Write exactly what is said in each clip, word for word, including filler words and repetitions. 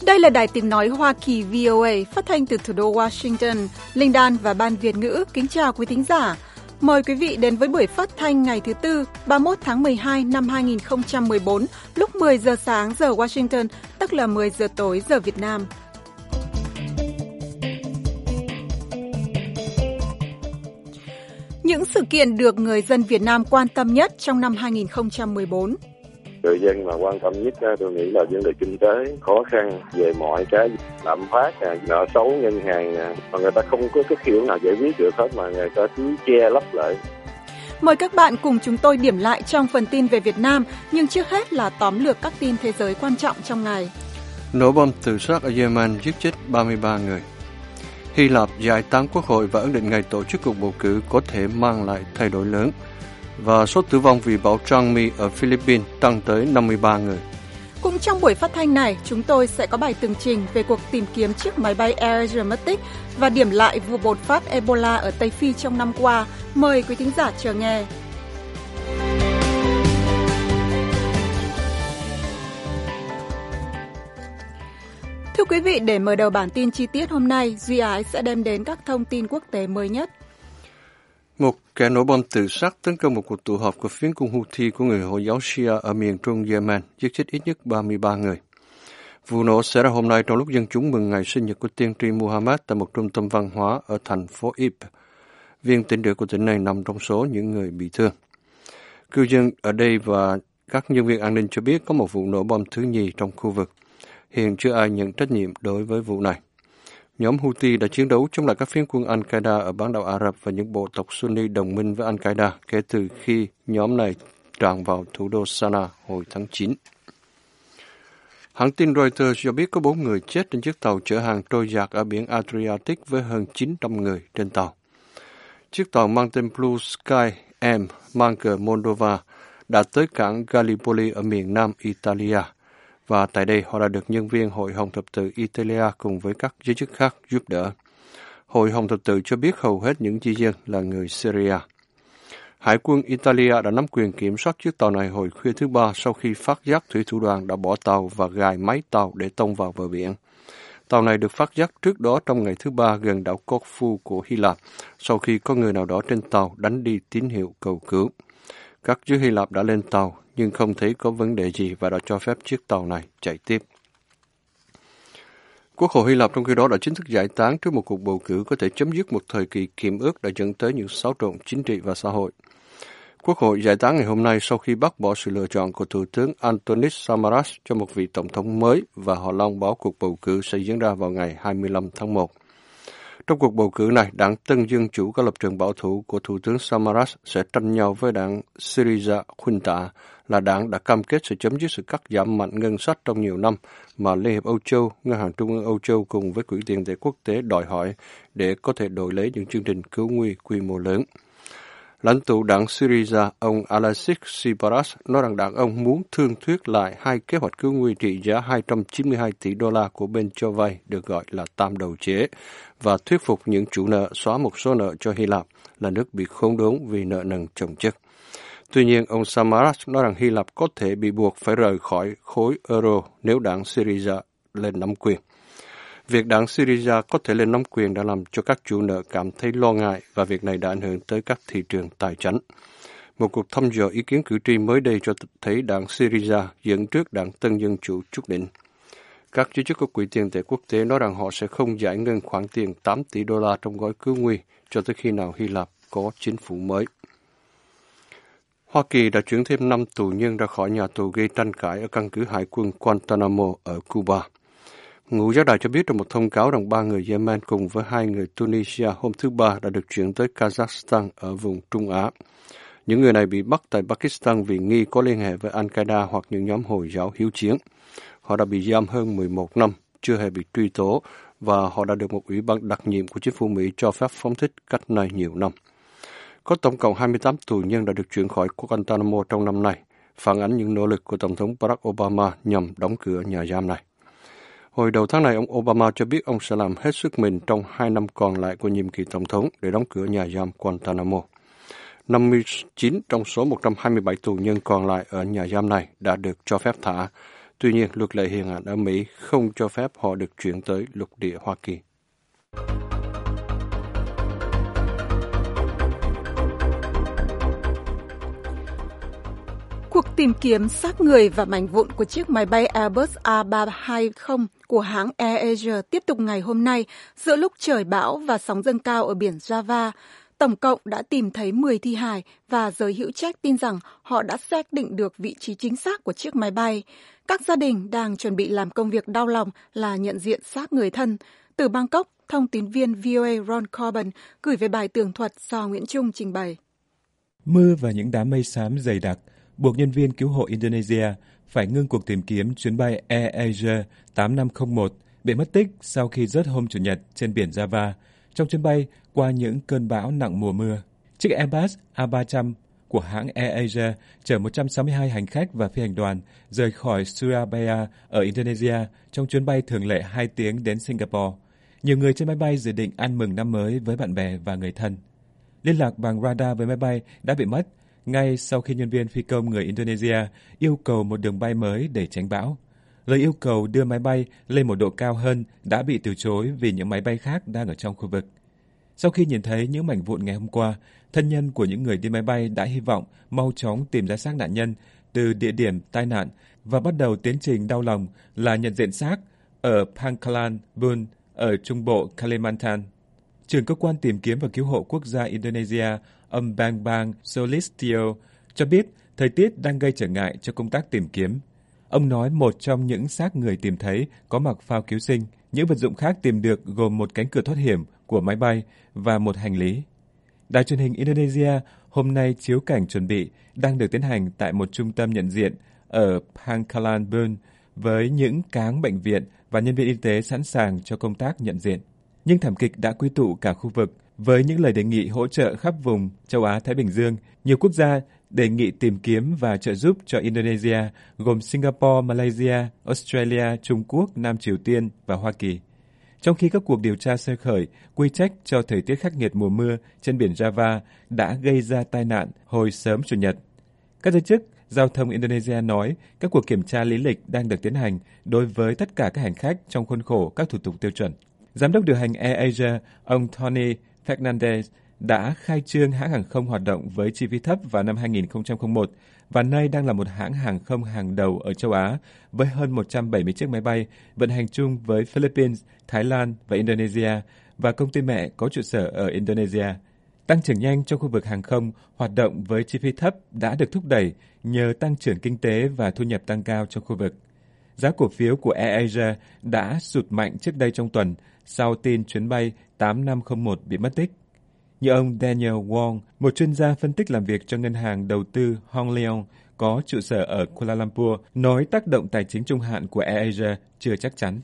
Đây là Đài Tiếng Nói Hoa Kỳ vê o a, phát thanh từ thủ đô Washington. Linh Đan và Ban Việt ngữ kính chào quý thính giả. Mời quý vị đến với buổi phát thanh ngày thứ Tư, ba mươi mốt tháng mười hai năm hai nghìn không trăm mười bốn, lúc mười giờ sáng giờ Washington, tức là mười giờ tối giờ Việt Nam. Những sự kiện được người dân Việt Nam quan tâm nhất trong năm hai nghìn không trăm mười bốn. Người dân mà quan tâm nhất tôi nghĩ là vấn đề kinh tế khó khăn về mọi cái, lạm phát, nợ xấu ngân hàng, mà người ta không có cái kiểu nào giải quyết được hết mà người ta cứ che lấp lại. Mời các bạn cùng chúng tôi điểm lại trong phần tin về Việt Nam, nhưng trước hết là tóm lược các tin thế giới quan trọng trong ngày. Nổ bom tự sát ở Yemen giết chết ba mươi ba người. Hy Lạp giải tán quốc hội và ấn định ngày tổ chức cuộc bầu cử có thể mang lại thay đổi lớn. Và số tử vong vì bão Trangmi ở Philippines tăng tới năm mươi ba người. Cũng trong buổi phát thanh này, chúng tôi sẽ có bài tường trình về cuộc tìm kiếm chiếc máy bay Air Asia mất tích và điểm lại vụ bột phát Ebola ở Tây Phi trong năm qua. Mời quý thính giả chờ nghe. Thưa quý vị, để mở đầu bản tin chi tiết hôm nay, Duy Ái sẽ đem đến các thông tin quốc tế mới nhất. Một kẻ nổ bom tự sát tấn công một cuộc tụ họp của phiến quân Houthi của người Hồi giáo Shia ở miền trung Yemen, giết chết ít nhất ba mươi ba người. Vụ nổ xảy ra hôm nay trong lúc dân chúng mừng ngày sinh nhật của tiên tri Muhammad tại một trung tâm văn hóa ở thành phố Ib. Viên tên lửa của tỉnh này nằm trong số những người bị thương. Cư dân ở đây và các nhân viên an ninh cho biết có một vụ nổ bom thứ nhì trong khu vực. Hiện chưa ai nhận trách nhiệm đối với vụ này. Nhóm Houthi đã chiến đấu chống lại các phiến quân Al-Qaeda ở bán đảo Ả Rập và những bộ tộc Sunni đồng minh với Al-Qaeda kể từ khi nhóm này tràn vào thủ đô Sanaa hồi tháng chín. Hãng tin Reuters cho biết có bốn người chết trên chiếc tàu chở hàng trôi dạt ở biển Adriatic với hơn chín trăm người trên tàu. Chiếc tàu mang tên Blue Sky M mang cờ Moldova đã tới cảng Gallipoli ở miền nam Italia. Và tại đây họ đã được nhân viên Hội Hồng Thập Tự Italia cùng với các giới chức khác giúp đỡ. Hội Hồng Thập Tự cho biết hầu hết những di dân là người Syria. Hải quân Italia đã nắm quyền kiểm soát chiếc tàu này hồi khuya thứ Ba sau khi phát giác thủy thủ đoàn đã bỏ tàu và gài máy tàu để tông vào bờ biển. Tàu này được phát giác trước đó trong ngày thứ Ba gần đảo Corfu của Hy Lạp sau khi có người nào đó trên tàu đánh đi tín hiệu cầu cứu. Các giới Hy Lạp đã lên tàu nhưng không thấy có vấn đề gì và đã cho phép chiếc tàu này chạy tiếp. Quốc hội Hy Lạp trong khi đó đã chính thức giải tán trước một cuộc bầu cử có thể chấm dứt một thời kỳ kiềm ước đã dẫn tới những xáo trộn chính trị và xã hội. Quốc hội giải tán ngày hôm nay sau khi bác bỏ sự lựa chọn của Thủ tướng Antonis Samaras cho một vị tổng thống mới và họ loan báo cuộc bầu cử sẽ diễn ra vào ngày hai mươi lăm tháng một. Trong cuộc bầu cử này, đảng Tân Dân Chủ có lập trường bảo thủ của Thủ tướng Samaras sẽ tranh nhau với đảng Syriza Junta, là đảng đã cam kết sẽ chấm dứt sự cắt giảm mạnh ngân sách trong nhiều năm mà Liên hiệp Âu Châu, Ngân hàng Trung ương Âu Châu cùng với Quỹ tiền tệ quốc tế đòi hỏi để có thể đổi lấy những chương trình cứu nguy quy mô lớn. Lãnh tụ đảng Syriza, ông Alexis Tsipras, nói rằng đảng ông muốn thương thuyết lại hai kế hoạch cứu nguy trị giá hai trăm chín mươi hai tỷ đô la của bên cho vay được gọi là tam đầu chế và thuyết phục những chủ nợ xóa một số nợ cho Hy Lạp là nước bị khốn đốn vì nợ nần chồng chất. Tuy nhiên, ông Samaras nói rằng Hy Lạp có thể bị buộc phải rời khỏi khối euro nếu đảng Syriza lên nắm quyền. Việc đảng Syriza có thể lên nắm quyền đã làm cho các chủ nợ cảm thấy lo ngại và việc này đã ảnh hưởng tới các thị trường tài chính. Một cuộc thăm dò ý kiến cử tri mới đây cho thấy đảng Syriza dẫn trước đảng Tân Dân Chủ chút đỉnh. Các giới chức của Quỹ tiền tệ quốc tế nói rằng họ sẽ không giải ngân khoản tiền tám tỷ đô la trong gói cứu nguy cho tới khi nào Hy Lạp có chính phủ mới. Hoa Kỳ đã chuyển thêm năm tù nhân ra khỏi nhà tù gây tranh cãi ở căn cứ hải quân Guantanamo ở Cuba. Ngũ giác đài cho biết trong một thông cáo rằng ba người Yemen cùng với hai người Tunisia hôm thứ Ba đã được chuyển tới Kazakhstan ở vùng Trung Á. Những người này bị bắt tại Pakistan vì nghi có liên hệ với Al-Qaeda hoặc những nhóm Hồi giáo hiếu chiến. Họ đã bị giam hơn mười một năm, chưa hề bị truy tố và họ đã được một ủy ban đặc nhiệm của chính phủ Mỹ cho phép phóng thích cách nay nhiều năm. Có tổng cộng hai mươi tám tù nhân đã được chuyển khỏi Guantanamo trong năm nay, phản ánh những nỗ lực của Tổng thống Barack Obama nhằm đóng cửa nhà giam này. Hồi đầu tháng này, ông Obama cho biết ông sẽ làm hết sức mình trong hai năm còn lại của nhiệm kỳ Tổng thống để đóng cửa nhà giam Guantanamo. năm mươi chín trong số một trăm hai mươi bảy tù nhân còn lại ở nhà giam này đã được cho phép thả, Tuy nhiên, luật lệ hiện hành ở Mỹ không cho phép họ được chuyển tới lục địa Hoa Kỳ. Cuộc tìm kiếm xác người và mảnh vụn của chiếc máy bay Airbus A ba hai không của hãng AirAsia tiếp tục ngày hôm nay giữa lúc trời bão và sóng dâng cao ở biển Java. Tổng cộng đã tìm thấy mười thi hài và giới hữu trách tin rằng họ đã xác định được vị trí chính xác của chiếc máy bay. Các gia đình đang chuẩn bị làm công việc đau lòng là nhận diện xác người thân. Từ Bangkok, thông tín viên vê o a Ron Corbin gửi về bài tường thuật do Nguyễn Trung trình bày. Mưa và những đám mây xám dày đặc buộc nhân viên cứu hộ Indonesia phải ngưng cuộc tìm kiếm chuyến bay AirAsia tám năm không một bị mất tích sau khi rớt hôm Chủ nhật trên biển Java trong chuyến bay qua những cơn bão nặng mùa mưa. Chiếc Airbus A ba trăm của hãng AirAsia chở một trăm sáu mươi hai hành khách và phi hành đoàn rời khỏi Surabaya ở Indonesia trong chuyến bay thường lệ hai tiếng đến Singapore. Nhiều người trên máy bay dự định ăn mừng năm mới với bạn bè và người thân. Liên lạc bằng radar với máy bay đã bị mất ngay sau khi nhân viên phi công người Indonesia yêu cầu một đường bay mới để tránh bão. Lời yêu cầu đưa máy bay lên một độ cao hơn đã bị từ chối vì những máy bay khác đang ở trong khu vực. Sau khi nhìn thấy những mảnh vụn ngày hôm qua, thân nhân của những người đi máy bay đã hy vọng mau chóng tìm ra xác nạn nhân từ địa điểm tai nạn và bắt đầu tiến trình đau lòng là nhận diện xác ở Pangkalan Bun ở trung bộ Kalimantan. Trưởng cơ quan tìm kiếm và cứu hộ quốc gia Indonesia, ông Bambang Solistio, cho biết thời tiết đang gây trở ngại cho công tác tìm kiếm. Ông nói một trong những xác người tìm thấy có mặc phao cứu sinh. Những vật dụng khác tìm được gồm một cánh cửa thoát hiểm của máy bay và một hành lý. Đài truyền hình Indonesia hôm nay chiếu cảnh chuẩn bị đang được tiến hành tại một trung tâm nhận diện ở Pangkalan Bun với những cáng bệnh viện và nhân viên y tế sẵn sàng cho công tác nhận diện. Nhưng thảm kịch đã quy tụ cả khu vực với những lời đề nghị hỗ trợ khắp vùng châu Á-Thái Bình Dương. Nhiều quốc gia đề nghị tìm kiếm và trợ giúp cho Indonesia gồm Singapore, Malaysia, Australia, Trung Quốc, Nam Triều Tiên và Hoa Kỳ. Trong khi các cuộc điều tra sơ khởi quy trách cho thời tiết khắc nghiệt mùa mưa trên biển Java đã gây ra tai nạn hồi sớm Chủ nhật. Các giới chức giao thông Indonesia nói các cuộc kiểm tra lý lịch đang được tiến hành đối với tất cả các hành khách trong khuôn khổ các thủ tục tiêu chuẩn. Giám đốc điều hành AirAsia, ông Tony Fernandez, đã khai trương hãng hàng không hoạt động với chi phí thấp vào năm hai nghìn không trăm lẻ một và nay đang là một hãng hàng không hàng đầu ở châu Á với hơn một trăm bảy mươi chiếc máy bay vận hành chung với Philippines, Thái Lan và Indonesia và công ty mẹ có trụ sở ở Indonesia. Tăng trưởng nhanh trong khu vực hàng không hoạt động với chi phí thấp đã được thúc đẩy nhờ tăng trưởng kinh tế và thu nhập tăng cao trong khu vực. Giá cổ phiếu của AirAsia đã sụt mạnh trước đây trong tuần sau tin chuyến bay tám năm không một bị mất tích. Như ông Daniel Wong, một chuyên gia phân tích làm việc cho ngân hàng đầu tư Hong Leong có trụ sở ở Kuala Lumpur, nói tác động tài chính trung hạn của AirAsia chưa chắc chắn.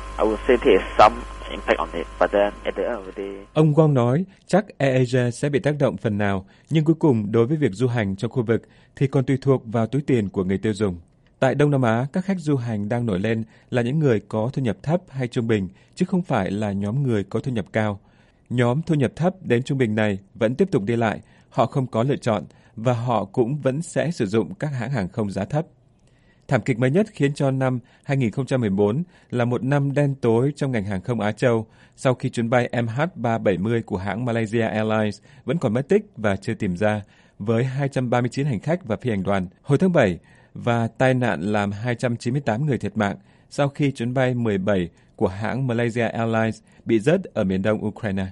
Ông Wong nói chắc AirAsia sẽ bị tác động phần nào, nhưng cuối cùng đối với việc du hành trong khu vực thì còn tùy thuộc vào túi tiền của người tiêu dùng. Tại Đông Nam Á, các khách du hành đang nổi lên là những người có thu nhập thấp hay trung bình, chứ không phải là nhóm người có thu nhập cao. Nhóm thu nhập thấp đến trung bình này vẫn tiếp tục đi lại, họ không có lựa chọn và họ cũng vẫn sẽ sử dụng các hãng hàng không giá thấp. Thảm kịch mới nhất khiến cho năm hai nghìn không trăm mười bốn là một năm đen tối trong ngành hàng không Á Châu sau khi chuyến bay M H ba bảy mươi của hãng Malaysia Airlines vẫn còn mất tích và chưa tìm ra với hai trăm ba mươi chín hành khách và phi hành đoàn hồi tháng bảy và tai nạn làm hai trăm chín mươi tám người thiệt mạng sau khi chuyến bay mười bảy của hãng Malaysia Airlines bị rớt ở miền đông Ukraine.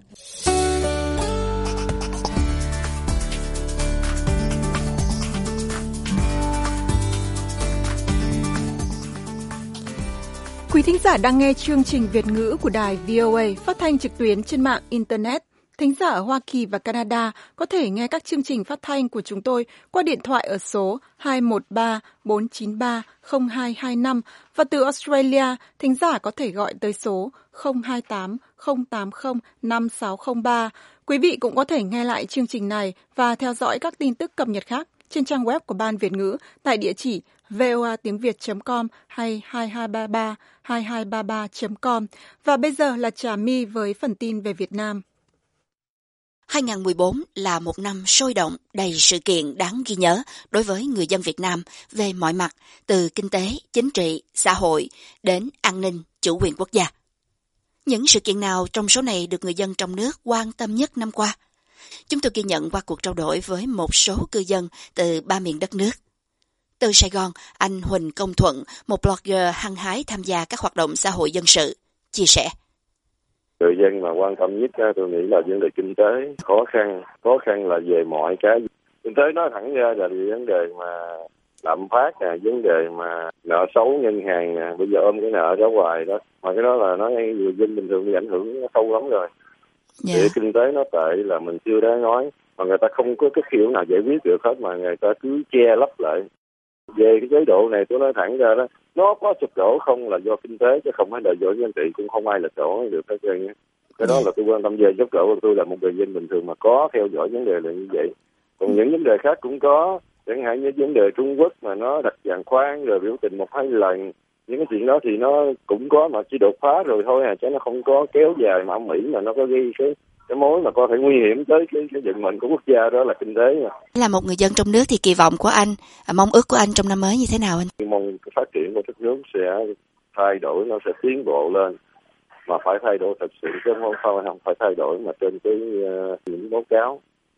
Quý thính giả đang nghe chương trình Việt ngữ của đài vê o a phát thanh trực tuyến trên mạng Internet. Thính giả ở Hoa Kỳ và Canada có thể nghe các chương trình phát thanh của chúng tôi qua điện thoại ở số hai một ba bốn chín ba không hai hai năm và từ Australia, thính giả có thể gọi tới số không hai tám không tám không năm sáu không ba. Quý vị cũng có thể nghe lại chương trình này và theo dõi các tin tức cập nhật khác trên trang web của Ban Việt ngữ tại địa chỉ voa tiếng việt chấm com hay hai hai ba ba hai hai ba ba chấm com. Và bây giờ là Trà My với phần tin về Việt Nam. hai không một bốn là một năm sôi động, đầy sự kiện đáng ghi nhớ đối với người dân Việt Nam về mọi mặt, từ kinh tế, chính trị, xã hội đến an ninh, chủ quyền quốc gia. Những sự kiện nào trong số này được người dân trong nước quan tâm nhất năm qua? Chúng tôi ghi nhận qua cuộc trao đổi với một số cư dân từ ba miền đất nước. Từ Sài Gòn, anh Huỳnh Công Thuận, một blogger hăng hái tham gia các hoạt động xã hội dân sự, chia sẻ. Người dân mà quan tâm nhất tôi nghĩ là vấn đề kinh tế, khó khăn, khó khăn là về mọi cái. Kinh tế nói thẳng ra là vấn đề mà lạm phát, nè, vấn đề mà nợ xấu ngân hàng, nè, bây giờ ôm cái nợ đó hoài đó. Mà cái đó là nói người dân bình thường bị ảnh hưởng nó sâu lắm rồi. Yeah. Để kinh tế nó tệ là mình chưa đáng nói, mà người ta không có cái kiểu nào giải quyết được hết mà người ta cứ che lấp lại. Về cái chế độ này tôi nói thẳng ra đó, nó có sụp đổ không là do kinh tế chứ không phải là do chính trị, cũng không ai lật đổ được hết trơn nhé. Cái đó là tôi quan tâm về sụp đổ của tôi là một người dân bình thường mà có theo dõi vấn đề là như vậy. Còn những vấn đề khác cũng có, chẳng hạn như vấn đề Trung Quốc mà nó đặt giàn khoan rồi biểu tình một hai lần, những cái chuyện đó thì nó cũng có mà chỉ đột phá rồi thôi à, chứ nó không có kéo dài mà Mỹ mà nó có gây cái cái mối mà có thể nguy hiểm tới cái cái vận mệnh của quốc gia, đó là kinh tế mà. Là một người dân trong nước thì kỳ vọng của anh, mong ước của anh trong năm mới như thế nào anh? Mong cái phát triển của đất nước sẽ thay đổi, nó sẽ tiến bộ lên, mà phải thay đổi thật sự chứ không phải không phải thay đổi mà trên cái uh, những báo cáo.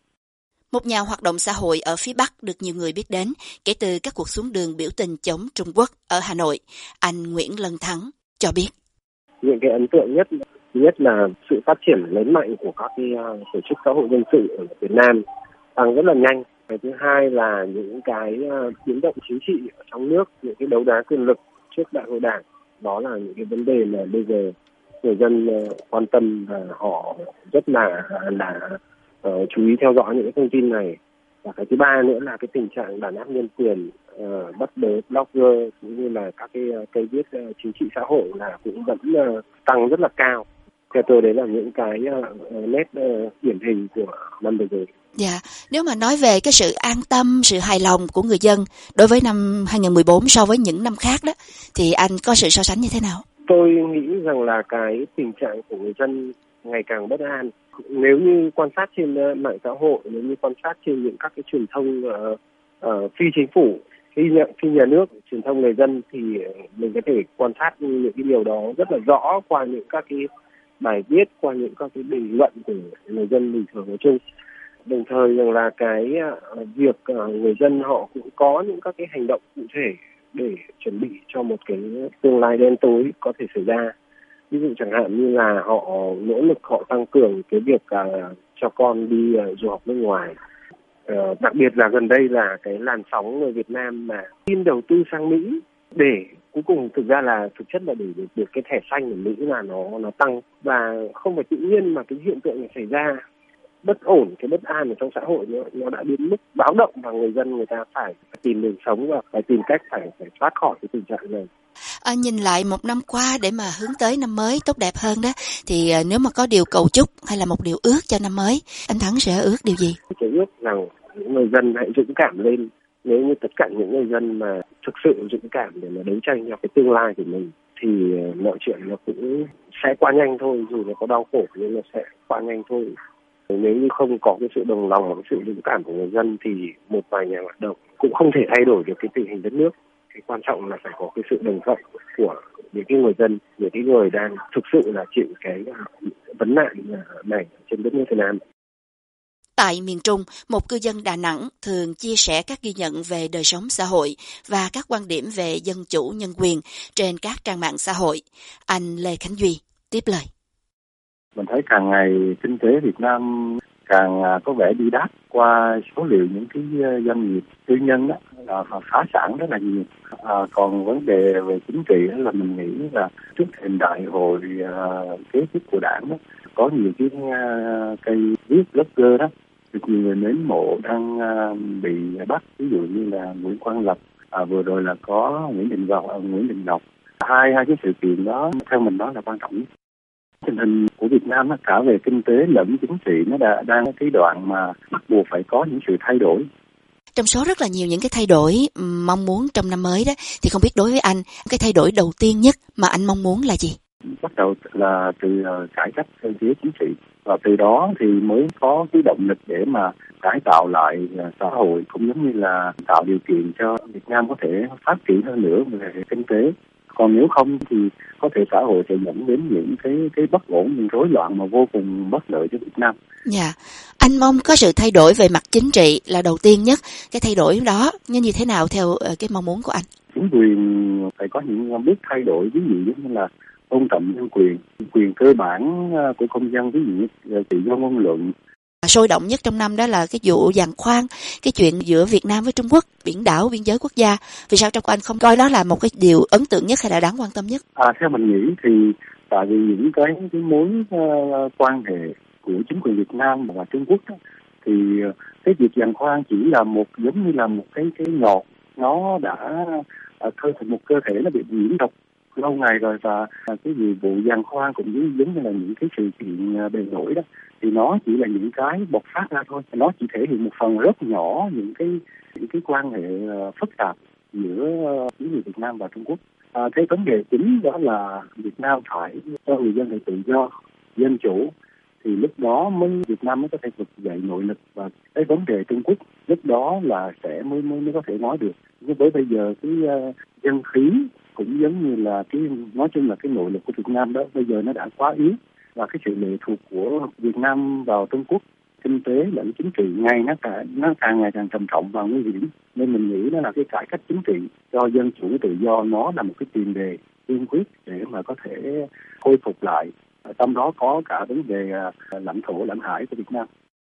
Một nhà hoạt động xã hội ở phía Bắc được nhiều người biết đến kể từ các cuộc xuống đường biểu tình chống Trung Quốc ở Hà Nội. Anh Nguyễn Lân Thắng cho biết. Những cái ấn tượng nhất, thứ nhất là sự phát triển lớn mạnh của các cái uh, tổ chức xã hội dân sự ở Việt Nam tăng rất là nhanh. Cái thứ hai là những cái uh, biến động chính trị ở trong nước, những cái đấu đá quyền lực trước đại hội đảng. Đó là những cái vấn đề mà bây giờ người dân uh, quan tâm và họ rất là là uh, chú ý theo dõi những cái thông tin này. Và cái thứ ba nữa là cái tình trạng đàn áp nhân quyền, uh, bắt bớ blogger cũng như là các cái uh, cây viết uh, chính trị xã hội là cũng vẫn uh, tăng rất là cao. Theo tôi đấy là những cái uh, nét uh, điển hình của năm vừa rồi. Dạ, nếu mà nói về cái sự an tâm, sự hài lòng của người dân đối với năm hai không một bốn so với những năm khác đó, thì anh có sự so sánh như thế nào? Tôi nghĩ rằng là cái tình trạng của người dân ngày càng bất an. Nếu như quan sát trên mạng xã hội, nếu như quan sát trên những các cái truyền thông uh, uh, phi chính phủ, phi nhà, phi nhà nước, truyền thông người dân thì mình có thể quan sát những cái điều đó rất là rõ qua những các cái bài viết, qua những các cái bình luận của người dân bình thường nói chung. Đồng thời rằng là cái uh, việc uh, người dân họ cũng có những các cái hành động cụ thể để chuẩn bị cho một cái tương lai đen tối có thể xảy ra. Ví dụ chẳng hạn như là họ nỗ lực họ tăng cường cái việc uh, cho con đi uh, du học nước ngoài. Uh, đặc biệt là gần đây là cái làn sóng người Việt Nam mà xin đầu tư sang Mỹ để cuối cùng thực ra là thực chất là để được, được cái thẻ xanh ở Mỹ là nó nó tăng, và không phải tự nhiên mà cái hiện tượng này xảy ra. Bất ổn, cái bất an ở trong xã hội nó, nó đã đến mức báo động và người dân người ta phải tìm đường sống và phải tìm cách phải phải thoát khỏi cái tình trạng này. À, nhìn lại một năm qua để mà hướng tới năm mới tốt đẹp hơn đó, thì à, nếu mà có điều cầu chúc hay là một điều ước cho năm mới, anh Thắng sẽ ước điều gì? Tôi ước rằng những người dân hãy dũng cảm lên. Nếu như tất cả những người dân mà thực sự dũng cảm để mà đấu tranh cho cái tương lai của mình thì mọi chuyện nó cũng sẽ qua nhanh thôi, dù nó có đau khổ nhưng nó sẽ qua nhanh thôi. Nếu như không có cái sự đồng lòng và cái sự dũng cảm của người dân thì một vài nhà hoạt động cũng không thể thay đổi được cái tình hình đất nước. Cái quan trọng là phải có cái sự đồng thuận của những cái người dân, những cái người đang thực sự là chịu cái vấn nạn này trên đất nước Việt Nam. Tại miền Trung, một cư dân Đà Nẵng thường chia sẻ các ghi nhận về đời sống xã hội và các quan điểm về dân chủ nhân quyền trên các trang mạng xã hội. Anh Lê Khánh Duy tiếp lời. Mình thấy càng ngày kinh tế Việt Nam càng có vẻ đi đắt, qua số liệu những cái doanh nghiệp tư nhân đó là phá sản rất là nhiều. À, còn vấn đề về chính trị là mình nghĩ là trước thềm đại hội uh, kế tiếp của đảng đó, có nhiều cái uh, cây viết blogger đó, được nhiều người mến mộ đang uh, bị bắt, ví dụ như là Nguyễn Quang Lập, à, vừa rồi là có Nguyễn Đình Ngọc, uh, Nguyễn Đình Ngọc. Hai hai cái sự kiện đó theo mình đó là quan trọng nhất. Tình hình của Việt Nam nó cả về kinh tế lẫn chính trị nó đã, đang cái đoạn mà bắt buộc phải có những sự thay đổi. Trong số rất là nhiều những cái thay đổi mong muốn trong năm mới đó, thì không biết đối với anh, cái thay đổi đầu tiên nhất mà anh mong muốn là gì? bắt đầu là từ uh, cải cách cơ chế chính trị, và từ đó thì mới có cái động lực để mà cải tạo lại uh, xã hội, cũng giống như là tạo điều kiện cho Việt Nam có thể phát triển hơn nữa về kinh tế. Còn nếu không thì có thể xã hội sẽ dẫn đến những cái cái bất ổn, những rối loạn mà vô cùng bất lợi cho Việt Nam. Dạ, anh mong có sự thay đổi về mặt chính trị là đầu tiên nhất. Cái thay đổi đó như như thế nào theo cái mong muốn của anh? Chính quyền phải có những bước thay đổi, ví dụ như là tôn trọng nhân quyền, quyền cơ bản của công dân, ví dụ như tự do ngôn luận. Sôi động nhất trong năm đó là cái vụ giàn khoan, cái chuyện giữa Việt Nam với Trung Quốc, biển đảo, biên giới quốc gia. Vì sao trong anh không coi đó là một cái điều ấn tượng nhất hay là đáng quan tâm nhất? À, theo mình nghĩ thì tại vì những cái, cái mối uh, quan hệ của chính quyền Việt Nam và Trung Quốc đó, thì uh, cái việc giàn khoan chỉ là một giống như là một cái cái nhọt, nó đã uh, cơ thể một cơ thể nó bị nhiễm độc lâu ngày rồi, và uh, cái vụ giàn khoan cũng giống, giống như là những cái sự kiện uh, bề nổi đó, thì nó chỉ là những cái bộc phát ra thôi, nó chỉ thể hiện một phần rất nhỏ những cái những cái quan hệ uh, phức tạp giữa chính quyền Việt Nam và Trung Quốc. À, cái vấn đề chính đó là Việt Nam phải cho người dân được tự do, dân chủ, thì lúc đó mới Việt Nam mới có thể vực dậy nội lực, và cái vấn đề Trung Quốc lúc đó là sẽ mới mới mới có thể nói được. Nhưng với bây giờ cái uh, dân khí cũng giống như là cái nói chung là cái nội lực của Việt Nam đó bây giờ nó đã quá yếu, và cái sự lệ thuộc của Việt Nam vào Trung Quốc kinh tế lẫn chính trị ngày nó càng nó càng ngày càng trầm trọng và nguy hiểm. Nên mình nghĩ đó là cái cải cách chính trị cho dân chủ tự do, nó là một cái tiền đề tiên quyết để mà có thể khôi phục lại, trong đó có cả vấn đề lãnh thổ lãnh hải của Việt Nam.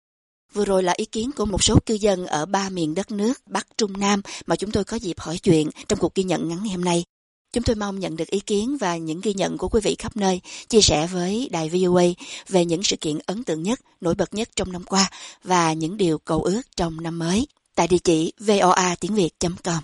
Vừa rồi là ý kiến của một số cư dân ở ba miền đất nước Bắc, Trung, Nam mà chúng tôi có dịp hỏi chuyện trong cuộc ghi nhận ngắn ngày hôm nay. Chúng tôi mong nhận được ý kiến và những ghi nhận của quý vị khắp nơi, chia sẻ với đài vê o a về những sự kiện ấn tượng nhất, nổi bật nhất trong năm qua và những điều cầu ước trong năm mới tại địa chỉ voa tiếng việt chấm com.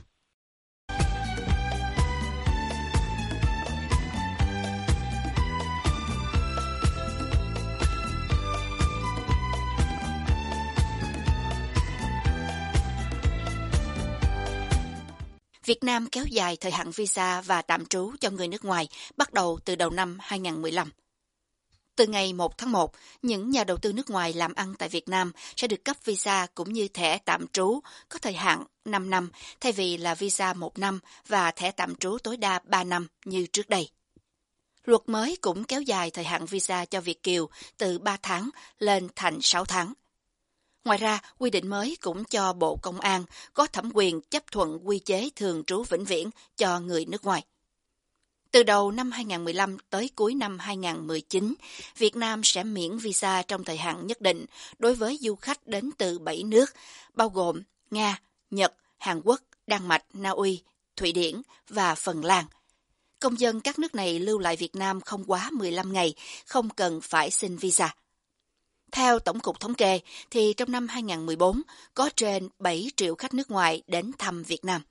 Việt Nam kéo dài thời hạn visa và tạm trú cho người nước ngoài bắt đầu từ đầu năm hai không một lăm. Từ ngày một tháng một, những nhà đầu tư nước ngoài làm ăn tại Việt Nam sẽ được cấp visa cũng như thẻ tạm trú có thời hạn năm năm thay vì là visa một năm và thẻ tạm trú tối đa ba năm như trước đây. Luật mới cũng kéo dài thời hạn visa cho Việt kiều từ ba tháng lên thành sáu tháng. Ngoài ra, quy định mới cũng cho Bộ Công an có thẩm quyền chấp thuận quy chế thường trú vĩnh viễn cho người nước ngoài. Từ đầu năm hai không một lăm tới cuối năm hai không một chín, Việt Nam sẽ miễn visa trong thời hạn nhất định đối với du khách đến từ bảy nước, bao gồm Nga, Nhật, Hàn Quốc, Đan Mạch, Na Uy, Thụy Điển và Phần Lan. Công dân các nước này lưu lại Việt Nam không quá mười lăm ngày, không cần phải xin visa. Theo Tổng cục Thống kê, thì trong năm hai không một bốn, có trên bảy triệu khách nước ngoài đến thăm Việt Nam.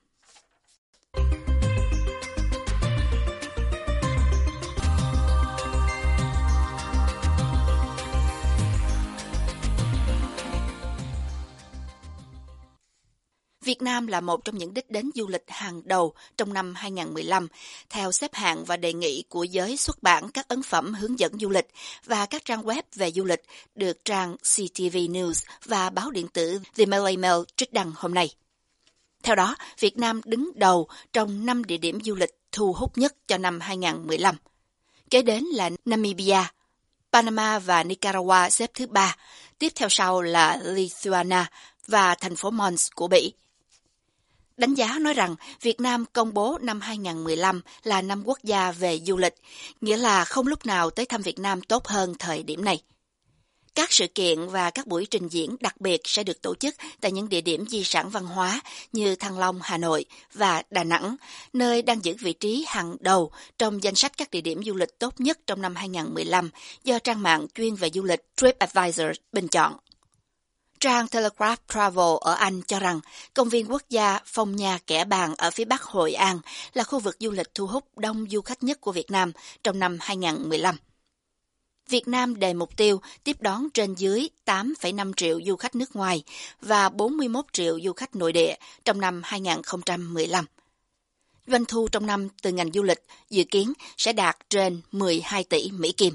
Việt Nam là một trong những đích đến du lịch hàng đầu trong năm hai không một lăm, theo xếp hạng và đề nghị của giới xuất bản các ấn phẩm hướng dẫn du lịch và các trang web về du lịch được trang xê tê vê News và báo điện tử The Malay Mail trích đăng hôm nay. Theo đó, Việt Nam đứng đầu trong năm địa điểm du lịch thu hút nhất cho năm hai không một lăm. Kế đến là Namibia, Panama và Nicaragua xếp thứ ba, tiếp theo sau là Lithuania và thành phố Mons của Bỉ. Đánh giá nói rằng Việt Nam công bố năm hai không một lăm là năm quốc gia về du lịch, nghĩa là không lúc nào tới thăm Việt Nam tốt hơn thời điểm này. Các sự kiện và các buổi trình diễn đặc biệt sẽ được tổ chức tại những địa điểm di sản văn hóa như Thăng Long, Hà Nội và Đà Nẵng, nơi đang giữ vị trí hàng đầu trong danh sách các địa điểm du lịch tốt nhất trong năm hai không một lăm do trang mạng chuyên về du lịch TripAdvisor bình chọn. Trang Telegraph Travel ở Anh cho rằng công viên quốc gia Phong Nha Kẻ Bàng ở phía bắc Hội An là khu vực du lịch thu hút đông du khách nhất của Việt Nam trong năm hai không một lăm. Việt Nam đề mục tiêu tiếp đón trên dưới tám phẩy năm triệu du khách nước ngoài và bốn mươi mốt triệu du khách nội địa trong năm hai không một lăm. Doanh thu trong năm từ ngành du lịch dự kiến sẽ đạt trên mười hai tỷ Mỹ Kim.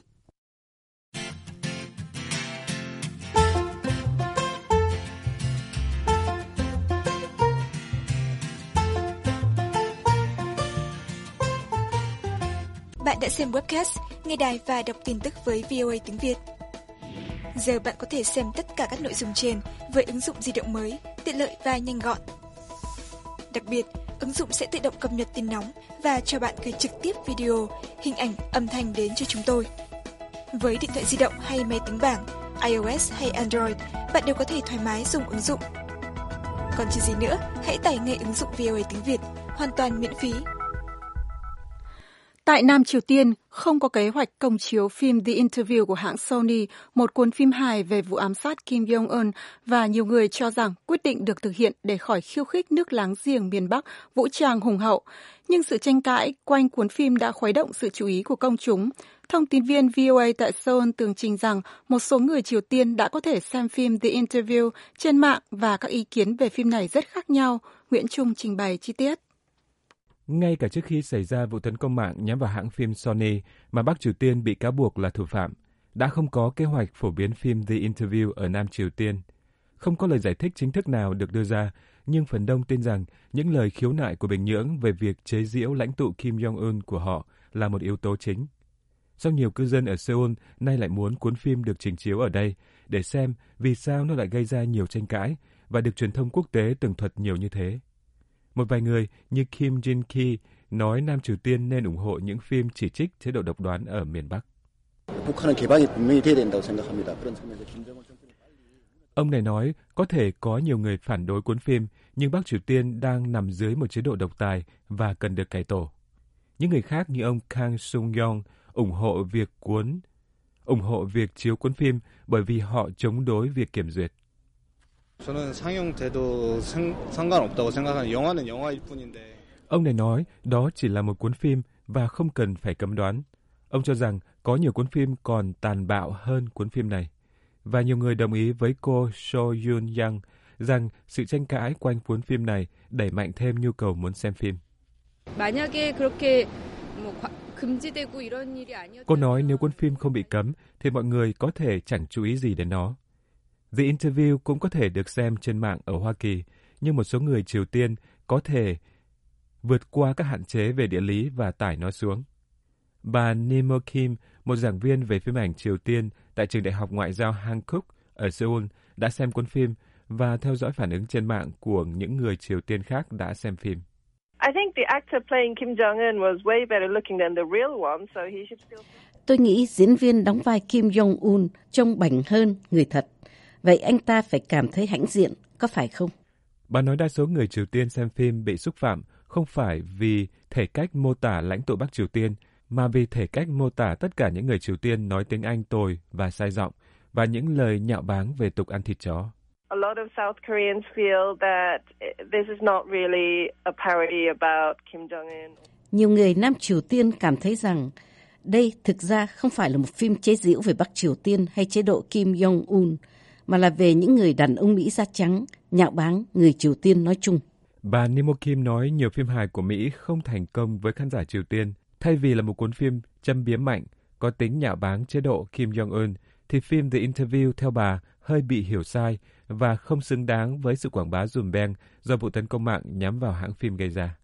Bạn đã xem webcast, nghe đài và đọc tin tức với vê o a tiếng Việt. Giờ bạn có thể xem tất cả các nội dung trên với ứng dụng di động mới, tiện lợi và nhanh gọn. Đặc biệt, ứng dụng sẽ tự động cập nhật tin nóng và cho bạn gửi trực tiếp video, hình ảnh, âm thanh đến cho chúng tôi. Với điện thoại di động hay máy tính bảng, iOS hay Android, bạn đều có thể thoải mái dùng ứng dụng. Còn chờ gì nữa, hãy tải ngay ứng dụng vê o a tiếng Việt, hoàn toàn miễn phí. Tại Nam Triều Tiên, không có kế hoạch công chiếu phim The Interview của hãng Sony, một cuốn phim hài về vụ ám sát Kim Jong-un, và nhiều người cho rằng quyết định được thực hiện để khỏi khiêu khích nước láng giềng miền Bắc vũ trang hùng hậu. Nhưng sự tranh cãi quanh cuốn phim đã khuấy động sự chú ý của công chúng. Thông tin viên vê o a tại Seoul tường trình rằng một số người Triều Tiên đã có thể xem phim The Interview trên mạng và các ý kiến về phim này rất khác nhau. Nguyễn Trung trình bày chi tiết. Ngay cả trước khi xảy ra vụ tấn công mạng nhắm vào hãng phim Sony mà Bắc Triều Tiên bị cáo buộc là thủ phạm, đã không có kế hoạch phổ biến phim The Interview ở Nam Triều Tiên. Không có lời giải thích chính thức nào được đưa ra, nhưng phần đông tin rằng những lời khiếu nại của Bình Nhưỡng về việc chế giễu lãnh tụ Kim Jong-un của họ là một yếu tố chính. Song nhiều cư dân ở Seoul nay lại muốn cuốn phim được trình chiếu ở đây để xem vì sao nó lại gây ra nhiều tranh cãi và được truyền thông quốc tế tường thuật nhiều như thế. Một vài người như Kim Jin-ki nói Nam Triều Tiên nên ủng hộ những phim chỉ trích chế độ độc đoán ở miền Bắc. Ông này nói có thể có nhiều người phản đối cuốn phim, nhưng Bắc Triều Tiên đang nằm dưới một chế độ độc tài và cần được cải tổ. Những người khác như ông Kang Sung-yong ủng hộ việc cuốn, ủng hộ việc chiếu cuốn phim bởi vì họ chống đối việc kiểm duyệt. Ông này nói đó chỉ là một cuốn phim và không cần phải cấm đoán. Ông cho rằng có nhiều cuốn phim còn tàn bạo hơn cuốn phim này. Và nhiều người đồng ý với cô So Yoon Young rằng sự tranh cãi quanh cuốn phim này đẩy mạnh thêm nhu cầu muốn xem phim. Cô nói nếu cuốn phim không bị cấm thì mọi người có thể chẳng chú ý gì đến nó. The Interview cũng có thể được xem trên mạng ở Hoa Kỳ, nhưng một số người Triều Tiên có thể vượt qua các hạn chế về địa lý và tải nó xuống. Bà Nimo Kim, một giảng viên về phim ảnh Triều Tiên tại trường đại học ngoại giao Hankook ở Seoul, đã xem cuốn phim và theo dõi phản ứng trên mạng của những người Triều Tiên khác đã xem phim. Tôi nghĩ diễn viên đóng vai Kim Jong-un trông bảnh hơn người thật. Vậy anh ta phải cảm thấy hãnh diện, có phải không? Bà nói đa số người Triều Tiên xem phim bị xúc phạm không phải vì thể cách mô tả lãnh tụ Bắc Triều Tiên, mà vì thể cách mô tả tất cả những người Triều Tiên nói tiếng Anh tồi và sai giọng, và những lời nhạo báng về tục ăn thịt chó. A lot of South Koreans feel that this is not really a parody about Kim Jong-un. Nhiều người Nam Triều Tiên cảm thấy rằng đây thực ra không phải là một phim chế giễu về Bắc Triều Tiên hay chế độ Kim Jong-un, mà là về những người đàn ông Mỹ da trắng, nhạo báng người Triều Tiên nói chung. Bà Nimo Kim nói nhiều phim hài của Mỹ không thành công với khán giả Triều Tiên. Thay vì là một cuốn phim châm biếm mạnh, có tính nhạo báng chế độ Kim Jong-un, thì phim The Interview theo bà hơi bị hiểu sai và không xứng đáng với sự quảng bá dùm beng do vụ tấn công mạng nhắm vào hãng phim gây ra.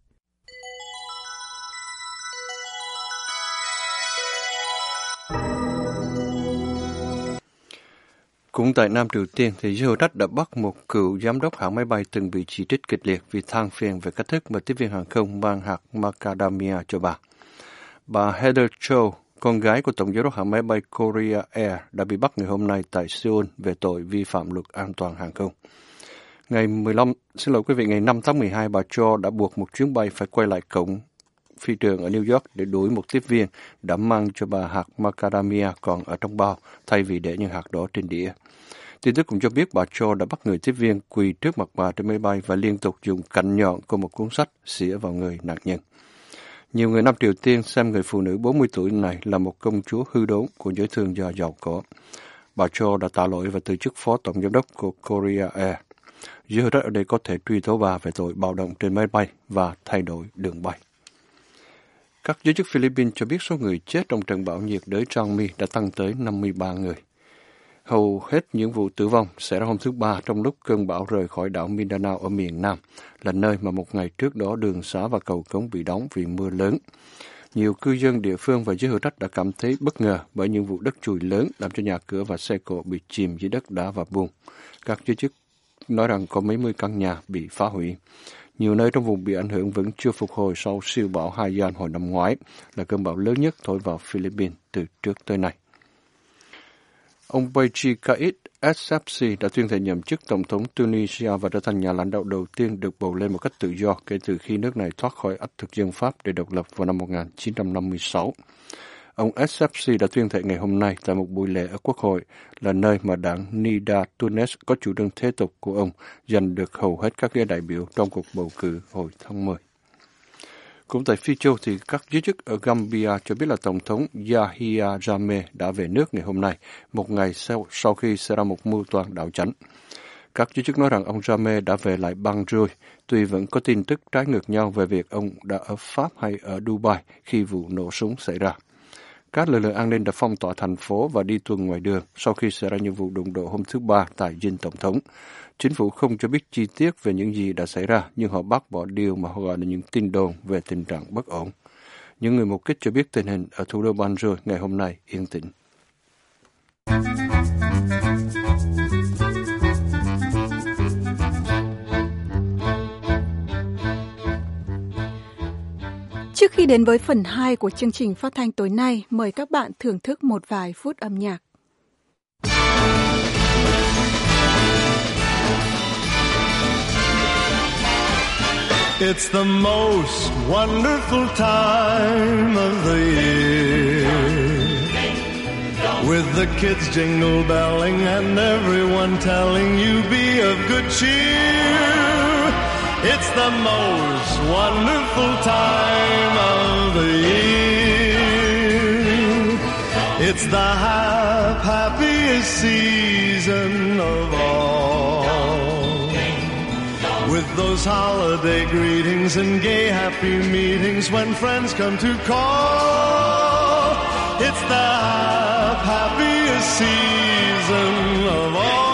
Cũng tại Nam Triều Tiên, thì giới hữu trách đã bắt một cựu giám đốc hãng máy bay từng bị chỉ trích kịch liệt vì than phiền về cách thức mà tiếp viên hàng không mang hạt macadamia cho bà. Bà Heather Cho, con gái của tổng giám đốc hãng máy bay Korea Air, đã bị bắt ngày hôm nay tại Seoul về tội vi phạm luật an toàn hàng không. Ngày mười lăm, xin lỗi quý vị, ngày năm tháng mười hai, bà Cho đã buộc một chuyến bay phải quay lại cổng phi trường ở New York để đuổi một tiếp viên đã mang cho bà hạt macadamia còn ở trong bao thay vì để những hạt đó trên đĩa. Tin tức cũng cho biết bà Cho đã bắt người tiếp viên quỳ trước mặt bà trên máy bay và liên tục dùng cạnh nhọn của một cuốn sách xỉa vào người nạn nhân. Nhiều người Nam Triều Tiên xem người phụ nữ bốn mươi tuổi này là một công chúa hư đốn của giới thương gia giàu có. Bà Cho đã tạ lỗi và từ chức phó tổng giám đốc của Korea Air. Giới hữu trách ở đây có thể truy tố bà về tội bạo động trên máy bay và thay đổi đường bay. Các giới chức Philippines cho biết số người chết trong trận bão nhiệt đới Trangmi đã tăng tới năm mươi ba người. Hầu hết những vụ tử vong xảy ra hôm thứ Ba trong lúc cơn bão rời khỏi đảo Mindanao ở miền Nam, là nơi mà một ngày trước đó đường xá và cầu cống bị đóng vì mưa lớn. Nhiều cư dân địa phương và giới hữu trách đã cảm thấy bất ngờ bởi những vụ đất chùi lớn làm cho nhà cửa và xe cộ bị chìm dưới đất đá và bùn. Các giới chức nói rằng có mấy mươi căn nhà bị phá hủy. Nhiều nơi trong vùng bị ảnh hưởng vẫn chưa phục hồi sau siêu bão Haiyan hồi năm ngoái, là cơn bão lớn nhất thổi vào Philippines từ trước tới nay. Ông Beji Caid Essebsi đã tuyên thệ nhậm chức Tổng thống Tunisia và trở thành nhà lãnh đạo đầu tiên được bầu lên một cách tự do kể từ khi nước này thoát khỏi ách thực dân Pháp để độc lập vào năm một nghìn chín trăm năm mươi sáu. Ông Essebsi đã tuyên thệ ngày hôm nay tại một buổi lễ ở Quốc hội, là nơi mà đảng Nida Tunes có chủ trương thế tục của ông giành được hầu hết các ghế đại biểu trong cuộc bầu cử hồi tháng mười. Cũng tại Phi Châu thì các giới chức ở Gambia cho biết là Tổng thống Yahya Jammeh đã về nước ngày hôm nay, một ngày sau, sau khi xảy ra một mưu toan đảo chánh. Các giới chức nói rằng ông Jammeh đã về lại Banjul, tuy vẫn có tin tức trái ngược nhau về việc ông đã ở Pháp hay ở Dubai khi vụ nổ súng xảy ra. Các lực lượng an ninh đã phong tỏa thành phố và đi tuần ngoài đường sau khi xảy ra những vụ đụng độ hôm thứ Ba tại dinh Tổng thống. Chính phủ không cho biết chi tiết về những gì đã xảy ra, nhưng họ bác bỏ điều mà họ gọi là những tin đồn về tình trạng bất ổn. Những người mục kích cho biết tình hình ở thủ đô Banjul ngày hôm nay yên tĩnh. Trước khi đến với phần hai của chương trình phát thanh tối nay, mời các bạn thưởng thức một vài phút âm nhạc. It's the most wonderful time of the year, with the kids jingle belling and everyone telling you be of good cheer. It's the most wonderful time of the year. It's the hap- happiest season of all, with those holiday greetings and gay happy meetings when friends come to call. It's the hap- happiest season of all.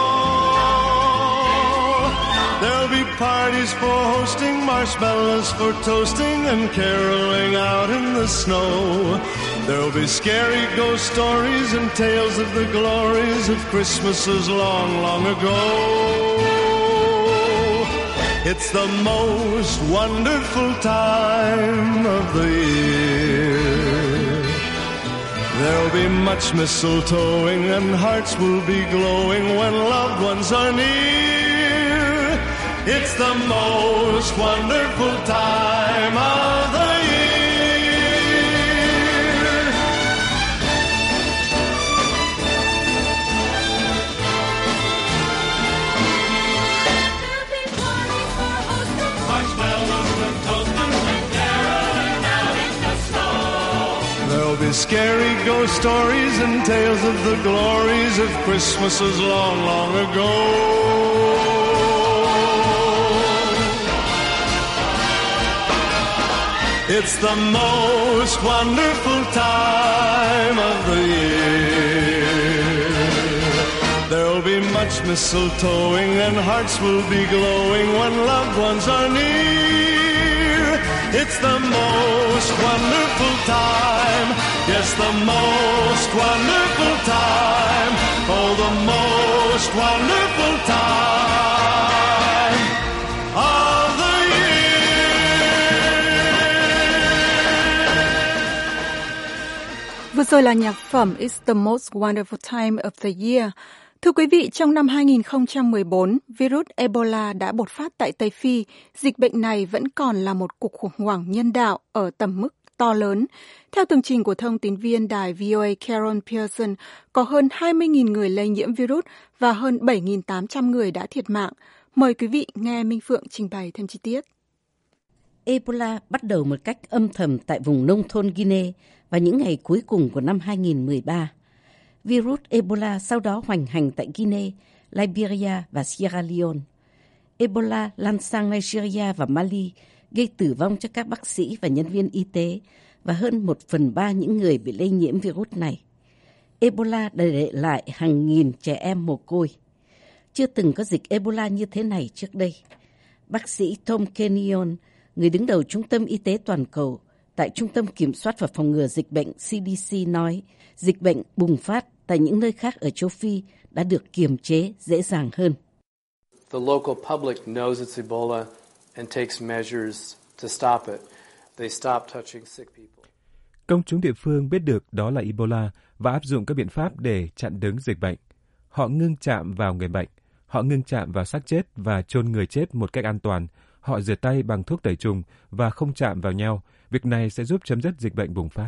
There'll be parties for hosting, marshmallows for toasting, and caroling out in the snow. There'll be scary ghost stories and tales of the glories of Christmases long, long ago. It's the most wonderful time of the year. There'll be much mistletoeing and hearts will be glowing when loved ones are near. It's the most wonderful time of the year. There'll be scary ghost stories and tales of the glories of Christmases long, long ago. It's the most wonderful time of the year. There'll be much mistletoeing and hearts will be glowing when loved ones are near. It's the most wonderful time, yes, the most wonderful time, oh, the most wonderful time of the year. Vừa rồi là nhạc phẩm It's the most wonderful time of the year. Thưa quý vị, trong năm hai nghìn không trăm mười bốn, virus Ebola đã bộc phát tại Tây Phi. Dịch bệnh này vẫn còn là một cuộc khủng hoảng nhân đạo ở tầm mức to lớn. Theo tường trình của thông tín viên đài vê o a Carol Pearson, có hơn hai mươi nghìn người lây nhiễm virus và hơn bảy nghìn tám trăm người đã thiệt mạng. Mời quý vị nghe Minh Phượng trình bày thêm chi tiết. Ebola bắt đầu một cách âm thầm tại vùng nông thôn Guinea vào những ngày cuối cùng của năm hai nghìn không trăm mười ba. Virus Ebola sau đó hoành hành tại Guinea, Liberia và Sierra Leone. Ebola lan sang Nigeria và Mali, gây tử vong cho các bác sĩ và nhân viên y tế và hơn một phần ba những người bị lây nhiễm virus này. Ebola đã để lại hàng nghìn trẻ em mồ côi. Chưa từng có dịch Ebola như thế này trước đây. Bác sĩ Tom Kenyon, người đứng đầu Trung tâm Y tế Toàn cầu tại Trung tâm Kiểm soát và Phòng ngừa Dịch bệnh C D C nói, dịch bệnh bùng phát tại những nơi khác ở châu Phi đã được kiềm chế dễ dàng hơn. The local public knows it's Ebola and takes measures to stop it. They stop touching sick people. Công chúng địa phương biết được đó là Ebola và áp dụng các biện pháp để chặn đứng dịch bệnh. Họ ngưng chạm vào người bệnh, họ ngưng chạm vào xác chết và chôn người chết một cách an toàn. Họ rửa tay bằng thuốc tẩy trùng và không chạm vào nhau. Việc này sẽ giúp chấm dứt dịch bệnh bùng phát.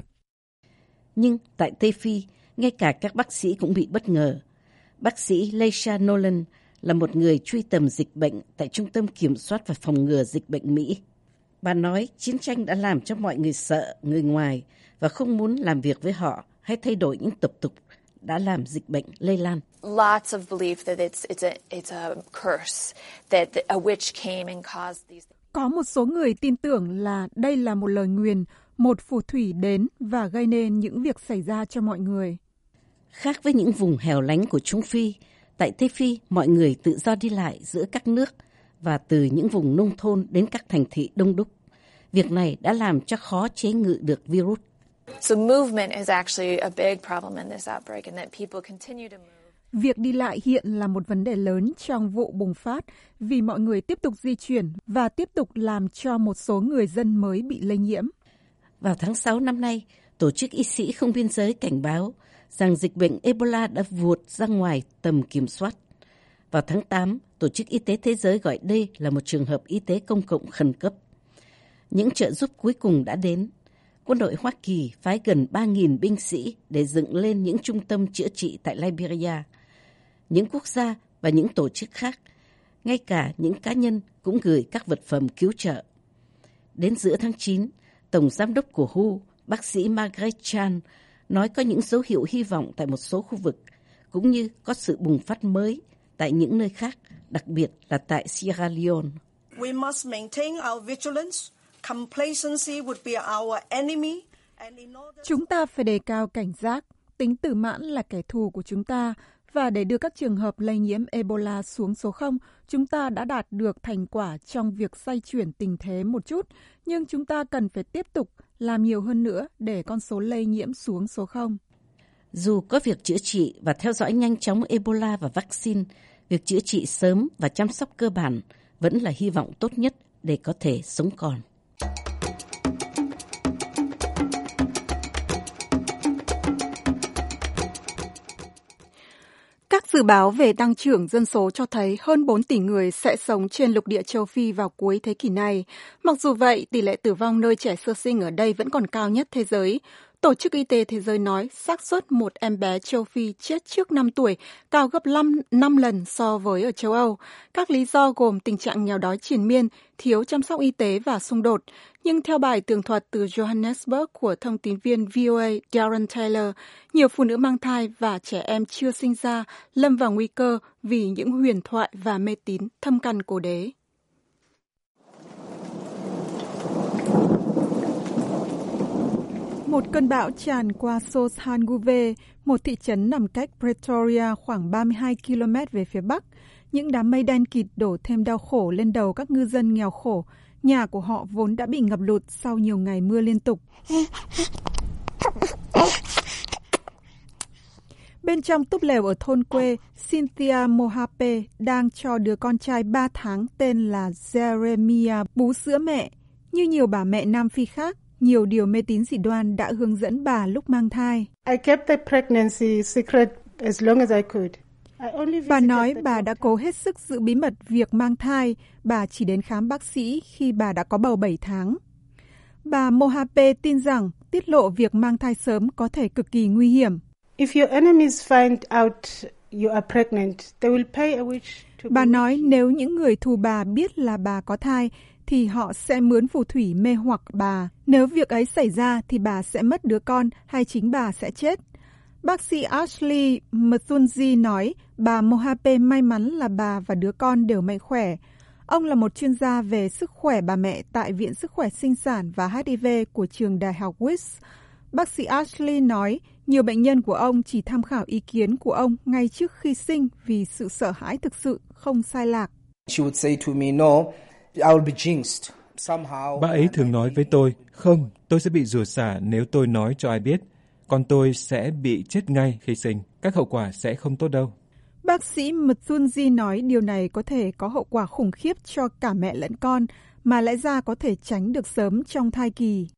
Nhưng tại Tây Phi, ngay cả các bác sĩ cũng bị bất ngờ. Bác sĩ Leisha Nolan là một người truy tầm dịch bệnh tại Trung tâm Kiểm soát và Phòng ngừa Dịch bệnh Mỹ. Bà nói chiến tranh đã làm cho mọi người sợ người ngoài và không muốn làm việc với họ hay thay đổi những tập tục đã làm dịch bệnh lây lan. Lots of belief that it's it's a it's a curse that a witch came and caused these. Có một số người tin tưởng là đây là một lời nguyền, một phù thủy đến và gây nên những việc xảy ra cho mọi người. Khác với những vùng hẻo lánh của Trung Phi, tại Tây Phi mọi người tự do đi lại giữa các nước và từ những vùng nông thôn đến các thành thị đông đúc. Việc này đã làm cho khó chế ngự được virus. So movement is actually a big problem in this outbreak and that people continue to move. Việc đi lại hiện là một vấn đề lớn trong vụ bùng phát vì mọi người tiếp tục di chuyển và tiếp tục làm cho một số người dân mới bị lây nhiễm. Vào tháng sáu năm nay, Tổ chức Y sĩ Không biên giới cảnh báo rằng dịch bệnh Ebola đã vụt ra ngoài tầm kiểm soát. Vào tháng tám, Tổ chức Y tế Thế giới gọi đây là một trường hợp y tế công cộng khẩn cấp. Những trợ giúp cuối cùng đã đến. Quân đội Hoa Kỳ phái gần ba nghìn binh sĩ để dựng lên những trung tâm chữa trị tại Liberia. Những quốc gia và những tổ chức khác, ngay cả những cá nhân cũng gửi các vật phẩm cứu trợ. Đến giữa tháng chín, Tổng Giám đốc của vê kép hát o, bác sĩ Margaret Chan, nói có những dấu hiệu hy vọng tại một số khu vực, cũng như có sự bùng phát mới tại những nơi khác, đặc biệt là tại Sierra Leone. We must maintain our vigilance. Complacency would be our enemy. Chúng ta phải đề cao cảnh giác, tính tự mãn là kẻ thù của chúng ta, và để đưa các trường hợp lây nhiễm Ebola xuống số không, chúng ta đã đạt được thành quả trong việc xoay chuyển tình thế một chút, nhưng chúng ta cần phải tiếp tục làm nhiều hơn nữa để con số lây nhiễm xuống số không. Dù có việc chữa trị và theo dõi nhanh chóng Ebola và vaccine, việc chữa trị sớm và chăm sóc cơ bản vẫn là hy vọng tốt nhất để có thể sống còn. Các dự báo về tăng trưởng dân số cho thấy hơn bốn tỷ người sẽ sống trên lục địa châu Phi vào cuối thế kỷ này. Mặc dù vậy, tỷ lệ tử vong nơi trẻ sơ sinh ở đây vẫn còn cao nhất thế giới. Tổ chức Y tế Thế giới nói xác suất một em bé châu Phi chết trước năm tuổi cao gấp năm lần so với ở châu Âu. Các lý do gồm tình trạng nghèo đói triền miên, thiếu chăm sóc y tế và xung đột. Nhưng theo bài tường thuật từ Johannesburg của thông tín viên vê o a Darren Taylor, nhiều phụ nữ mang thai và trẻ em chưa sinh ra lâm vào nguy cơ vì những huyền thoại và mê tín thâm căn cố đế. Một cơn bão tràn qua Soshanguve, một thị trấn nằm cách Pretoria khoảng ba mươi hai ki lô mét về phía bắc. Những đám mây đen kịt đổ thêm đau khổ lên đầu các ngư dân nghèo khổ. Nhà của họ vốn đã bị ngập lụt sau nhiều ngày mưa liên tục. Bên trong túp lều ở thôn quê, Cynthia Mohape đang cho đứa con trai ba tháng tên là Jeremiah bú sữa mẹ. Như nhiều bà mẹ Nam Phi khác, nhiều điều mê tín dị đoan đã hướng dẫn bà lúc mang thai. I kept the pregnancy secret as long as I could. Bà nói bà đã cố hết sức giữ bí mật việc mang thai, bà chỉ đến khám bác sĩ khi bà đã có bầu bảy tháng. Bà Mohape tin rằng tiết lộ việc mang thai sớm có thể cực kỳ nguy hiểm. If your enemies find out you are pregnant, they will pay a witch to... Bà nói nếu những người thù bà biết là bà có thai, thì họ sẽ mướn phù thủy mê hoặc bà. Nếu việc ấy xảy ra thì bà sẽ mất đứa con hay chính bà sẽ chết. Bác sĩ Ashley Mthunzi nói bà Mohape may mắn là bà và đứa con đều mạnh khỏe. Ông là một chuyên gia về sức khỏe bà mẹ tại Viện Sức khỏe Sinh sản và hát i vê của trường Đại học Wits. Bác sĩ Ashley nói nhiều bệnh nhân của ông chỉ tham khảo ý kiến của ông ngay trước khi sinh vì sự sợ hãi thực sự không sai lạc. Bà ấy thường nói với tôi, không, tôi sẽ bị rủa xả nếu tôi nói cho ai biết. Con tôi sẽ bị chết ngay khi sinh. Các hậu quả sẽ không tốt đâu. Bác sĩ Mtunji nói điều này có thể có hậu quả khủng khiếp cho cả mẹ lẫn con, mà lẽ ra có thể tránh được sớm trong thai kỳ.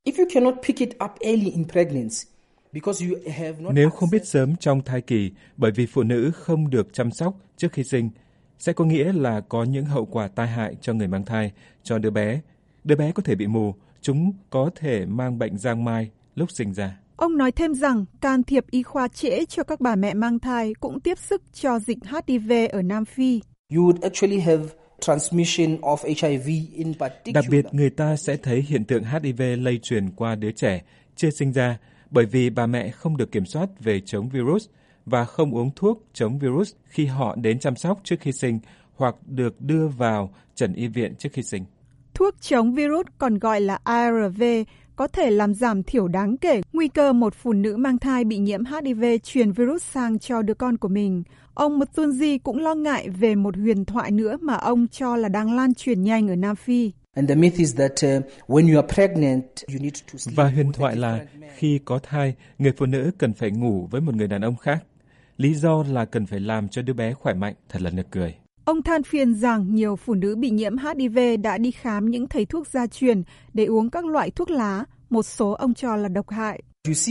Nếu không biết sớm trong thai kỳ, bởi vì phụ nữ không được chăm sóc trước khi sinh, sẽ có nghĩa là có những hậu quả tai hại cho người mang thai, cho đứa bé. Đứa bé có thể bị mù, chúng có thể mang bệnh giang mai lúc sinh ra. Ông nói thêm rằng can thiệp y khoa trễ cho các bà mẹ mang thai cũng tiếp sức cho dịch hát i vê ở Nam Phi. Đặc biệt, người ta sẽ thấy hiện tượng hát i vê lây truyền qua đứa trẻ chưa sinh ra bởi vì bà mẹ không được kiểm soát về chống virus và không uống thuốc chống virus khi họ đến chăm sóc trước khi sinh hoặc được đưa vào trần y viện trước khi sinh. Thuốc chống virus còn gọi là a rờ vê có thể làm giảm thiểu đáng kể nguy cơ một phụ nữ mang thai bị nhiễm hát i vê truyền virus sang cho đứa con của mình. Ông Mtunji cũng lo ngại về một huyền thoại nữa mà ông cho là đang lan truyền nhanh ở Nam Phi. Và huyền thoại là khi có thai, người phụ nữ cần phải ngủ với một người đàn ông khác. Lý do là cần phải làm cho đứa bé khỏe mạnh, thật là nực cười. Ông than phiền rằng nhiều phụ nữ bị nhiễm hát i vê đã đi khám những thầy thuốc gia truyền để uống các loại thuốc lá, một số ông cho là độc hại.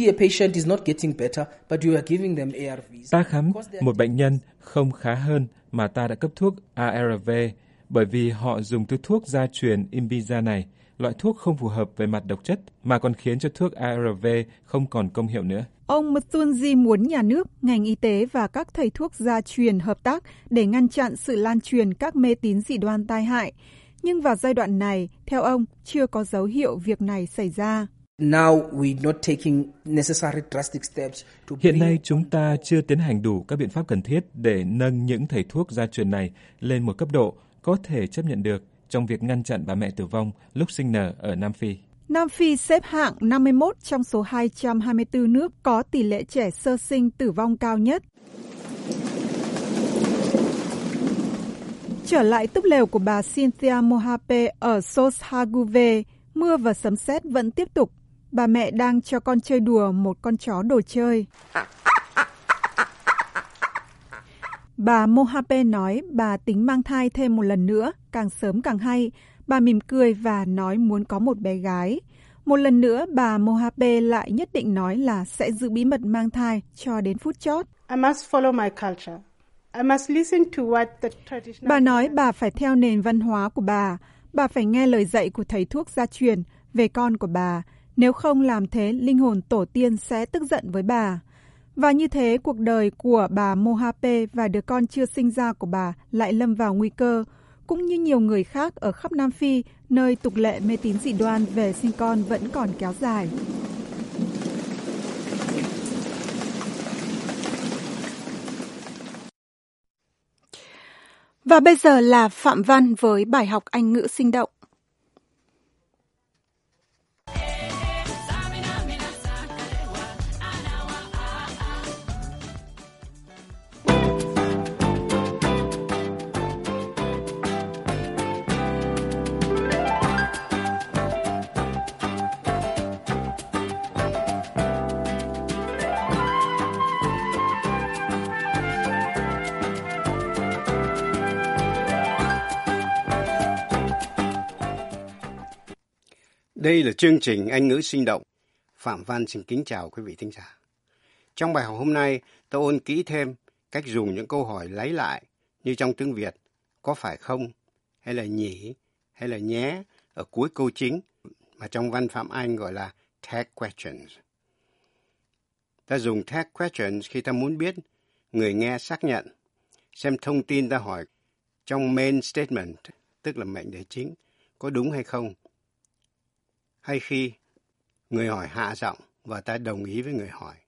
Ta khám một bệnh nhân không khá hơn mà ta đã cấp thuốc a rờ vê bởi vì họ dùng thứ thuốc gia truyền Imbiza này, loại thuốc không phù hợp về mặt độc chất mà còn khiến cho thuốc a rờ vê không còn công hiệu nữa. Ông Mtunji muốn nhà nước, ngành y tế và các thầy thuốc gia truyền hợp tác để ngăn chặn sự lan truyền các mê tín dị đoan tai hại. Nhưng vào giai đoạn này, theo ông, chưa có dấu hiệu việc này xảy ra. Hiện nay chúng ta chưa tiến hành đủ các biện pháp cần thiết để nâng những thầy thuốc gia truyền này lên một cấp độ có thể chấp nhận được trong việc ngăn chặn bà mẹ tử vong lúc sinh nở ở Nam Phi. Nam Phi xếp hạng năm mươi mốt trong số hai trăm hai mươi tư nước có tỷ lệ trẻ sơ sinh tử vong cao nhất. Trở lại túp lều của bà Cynthia Mohape ở Soshaguve, mưa và sấm sét vẫn tiếp tục. Bà mẹ đang cho con chơi đùa một con chó đồ chơi. Bà Mohape nói bà tính mang thai thêm một lần nữa, càng sớm càng hay. Bà mỉm cười và nói muốn có một bé gái. Một lần nữa, bà Mohape lại nhất định nói là sẽ giữ bí mật mang thai cho đến phút chót. I must follow my culture. I must listen to what the traditional... Bà nói bà phải theo nền văn hóa của bà. Bà phải nghe lời dạy của thầy thuốc gia truyền về con của bà. Nếu không làm thế, linh hồn tổ tiên sẽ tức giận với bà. Và như thế, cuộc đời của bà Mohape và đứa con chưa sinh ra của bà lại lâm vào nguy cơ, cũng như nhiều người khác ở khắp Nam Phi, nơi tục lệ mê tín dị đoan về sinh con vẫn còn kéo dài. Và bây giờ là Phạm Văn với bài học Anh ngữ sinh động. Đây là chương trình Anh ngữ sinh động. Phạm Văn xin kính chào quý vị thính giả. Trong bài học hôm nay, tôi ôn kỹ thêm cách dùng những câu hỏi lấy lại như trong tiếng Việt, có phải không, hay là nhỉ, hay là nhé ở cuối câu chính mà trong văn phạm Anh gọi là tag questions. Ta dùng tag questions khi ta muốn biết người nghe xác nhận, xem thông tin ta hỏi trong main statement, tức là mệnh đề chính, có đúng hay không. Hay khi người hỏi hạ giọng và ta đồng ý với người hỏi.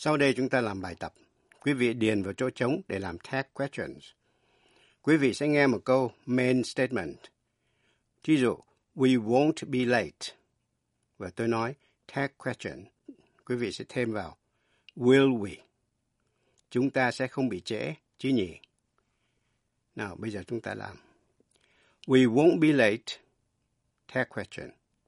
Sau đây chúng ta làm bài tập. Quý vị điền vào chỗ trống để làm tag questions. Quý vị sẽ nghe một câu main statement. Ví dụ, we won't be late. Và tôi nói tag question. Quý vị sẽ thêm vào will we. Chúng ta sẽ không bị trễ, chứ nhỉ? Nào, bây giờ chúng ta làm. We won't be late. Tag question.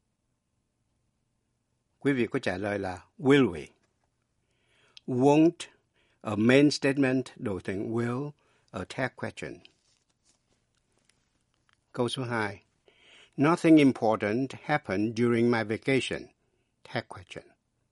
Quý vị có trả lời là will we. Won't, a main statement đổi thành will, a tag question. Câu số hai. Nothing important happened during my vacation. Tag question.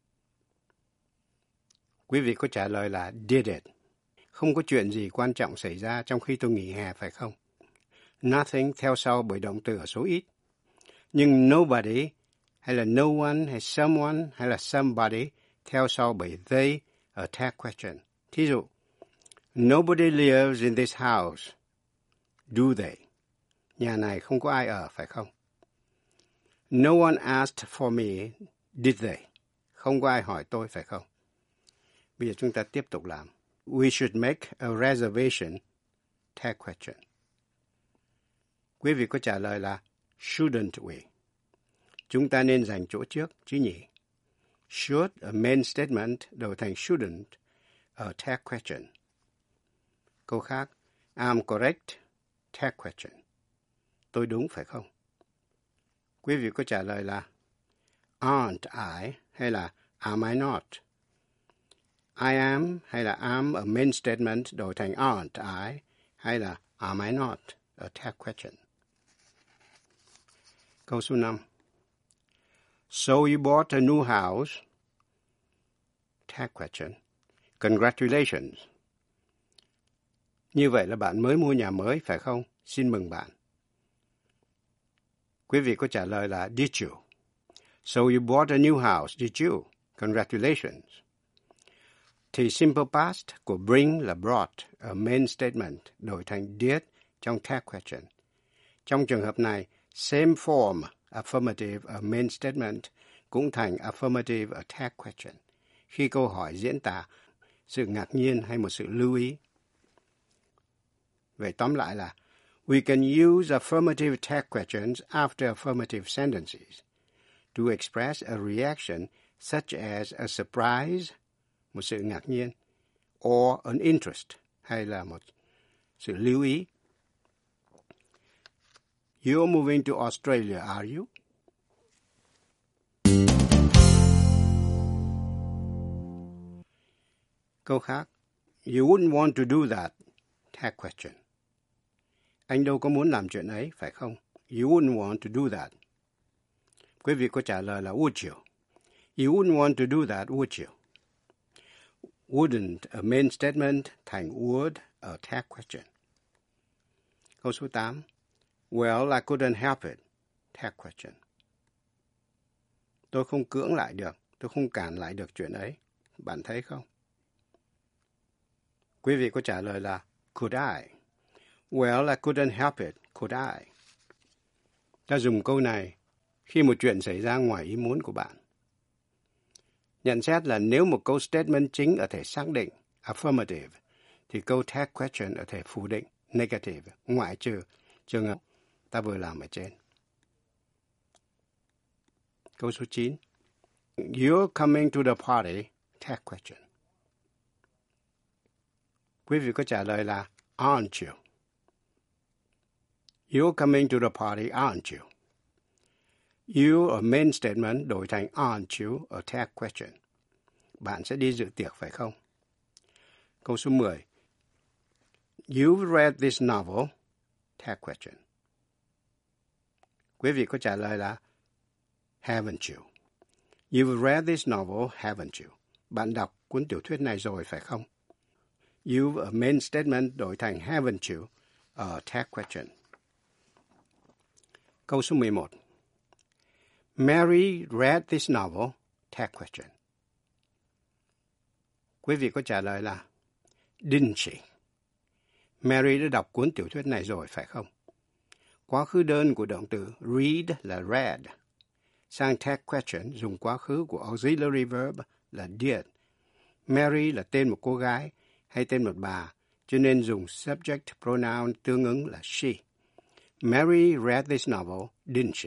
Quý vị có trả lời là did it. Không có chuyện gì quan trọng xảy ra trong khi tôi nghỉ hè, phải không? Nothing theo sau bởi động từ ở số ít. Nhưng nobody hay là no one hay someone hay là somebody theo sau bởi they, a tag question. Thí dụ, nobody lives in this house. Do they? Nhà này không có ai ở, phải không? No one asked for me, did they? Không có ai hỏi tôi, phải không? Bây giờ chúng ta tiếp tục làm. We should make a reservation. Tag question. Quý vị có trả lời là shouldn't we? Chúng ta nên dành chỗ trước, chứ nhỉ? Should, a main statement, đổi thành shouldn't, a tag question. Câu khác, I'm correct. Tag question. Tôi đúng, phải không? Quý vị có trả lời là aren't I hay là am I not? I am hay là am, a main statement, đổi thành aren't I hay là am I not? A tag question. Câu số năm. So you bought a new house. Tag question. Congratulations. Như vậy là bạn mới mua nhà mới, phải không? Xin mừng bạn. Quý vị có trả lời là did you? So you bought a new house, did you? Congratulations. Thì simple past của bring là brought, a main statement, đổi thành did trong tag question. Trong trường hợp này, same form, affirmative, a main statement, cũng thành affirmative, a tag question, khi câu hỏi diễn tả sự ngạc nhiên hay một sự lưu ý. Vậy tóm lại là, we can use affirmative tag questions after affirmative sentences to express a reaction such as a surprise, một sự ngạc nhiên, or an interest, hay là một sự lưu ý. You're moving to Australia, are you? Câu khác, you wouldn't want to do that. Tag question. Anh đâu có muốn làm chuyện ấy, phải không? You wouldn't want to do that. Quý vị có trả lời là would you? You wouldn't want to do that, would you? Wouldn't, a main statement, thành would, a tag question. Câu số tám. Well, I couldn't help it. Tag question. Tôi không cưỡng lại được, tôi không cản lại được chuyện ấy. Bạn thấy không? Quý vị có trả lời là could I? Well, I couldn't help it. Could I? Ta dùng câu này khi một chuyện xảy ra ngoài ý muốn của bạn. Nhận xét là nếu một câu statement chính ở thể xác định, affirmative, thì câu tag question ở thể phủ định, negative, ngoại trừ trường hợp ta vừa làm ở trên. Câu số chín. You're coming to the party. Tag question. Quý vị có trả lời là aren't you? You're coming to the party, aren't you? You, a main statement, đổi thành aren't you, a tag question. Bạn sẽ đi dự tiệc, phải không? Câu số mười. You've read this novel. Tag question. Quý vị có trả lời là haven't you? You've read this novel, haven't you? Bạn đọc cuốn tiểu thuyết này rồi, phải không? You've, a main statement, đổi thành haven't you, a tag question. Câu số mười một. Mary read this novel, tag question. Quý vị có trả lời là didn't she? Mary đã đọc cuốn tiểu thuyết này rồi, phải không? Quá khứ đơn của động từ read là read. Sang tag question dùng quá khứ của auxiliary verb là did. Mary là tên một cô gái hay tên một bà, cho nên dùng subject pronoun tương ứng là she. Mary read this novel, didn't she?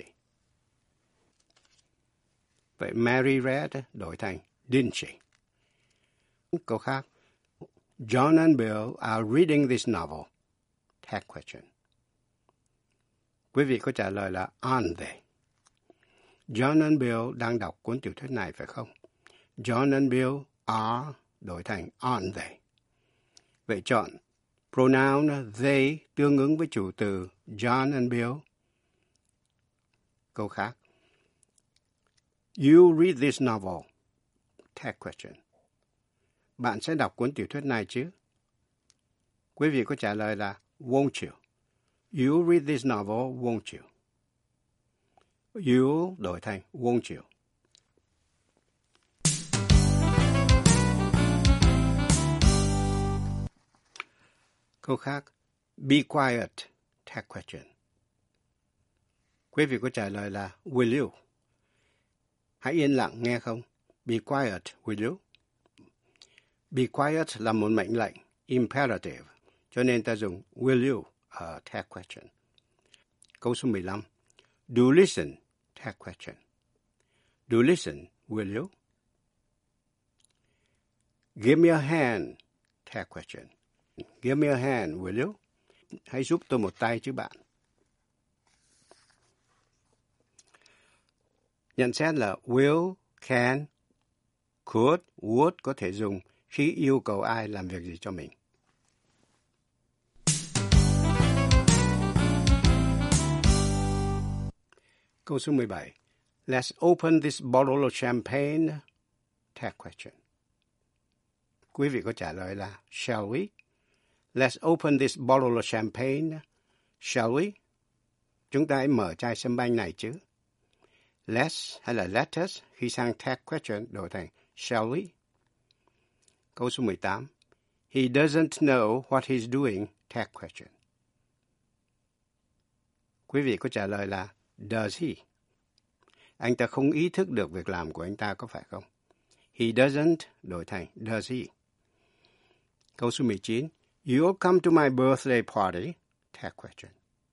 Vậy Mary read đổi thành didn't she? Câu khác. John and Bill are reading this novel. Tag question. Quý vị có trả lời là aren't they? John and Bill đang đọc cuốn tiểu thuyết này phải không? John and Bill are đổi thành aren't they? Vậy chọn pronoun they tương ứng với chủ từ John and Bill. Câu khác. You read this novel. Tag question. Bạn sẽ đọc cuốn tiểu thuyết này chứ? Quý vị có trả lời là won't you? You read this novel, won't you? You đổi thành won't you? Câu khác. Be quiet. Tag question. Quý vị có trả lời là will you? Hãy yên lặng nghe không? Be quiet, will you? Be quiet là một mệnh lệnh, imperative, cho nên ta dùng will you ở tag question. Câu số mười lăm. Do listen, tag question. Do listen, will you? Give me a hand, tag question. Give me a hand, will you? Hãy giúp tôi một tay chứ bạn. Nhận xét là will, can, could, would có thể dùng khi yêu cầu ai làm việc gì cho mình. Câu số mười bảy. Let's open this bottle of champagne. Tag question. Quý vị có trả lời là shall we? Let's open this bottle of champagne. Shall we? Chúng ta hãy mở chai sâm banh này chứ. Let's hay là let us khi sang tag question đổi thành shall we? Câu số mười tám. He doesn't know what he's doing. Tag question. Quý vị có trả lời là does he? Anh ta không ý thức được việc làm của anh ta có phải không? He doesn't đổi thành does he? Câu số mười chín. You'll come to my birthday party. Tag question.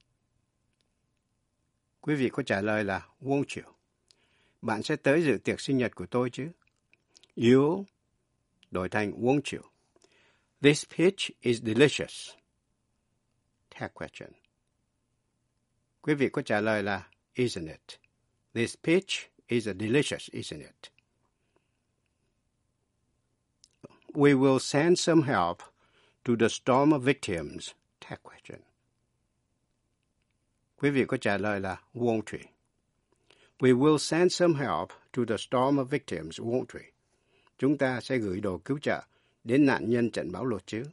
Quý vị có trả lời là won't you? Bạn sẽ tới dự tiệc sinh nhật của tôi chứ? You'll đổi thành won't you? This peach is delicious. Tag question. Quý vị có trả lời là isn't it? This peach is a delicious, isn't it? We will send some help to the storm victims. Tag question. Quý vị có trả lời là won't we? We will send some help to the storm victims, won't we? Chúng ta sẽ gửi đồ cứu trợ đến nạn nhân trận bão lụt chứ?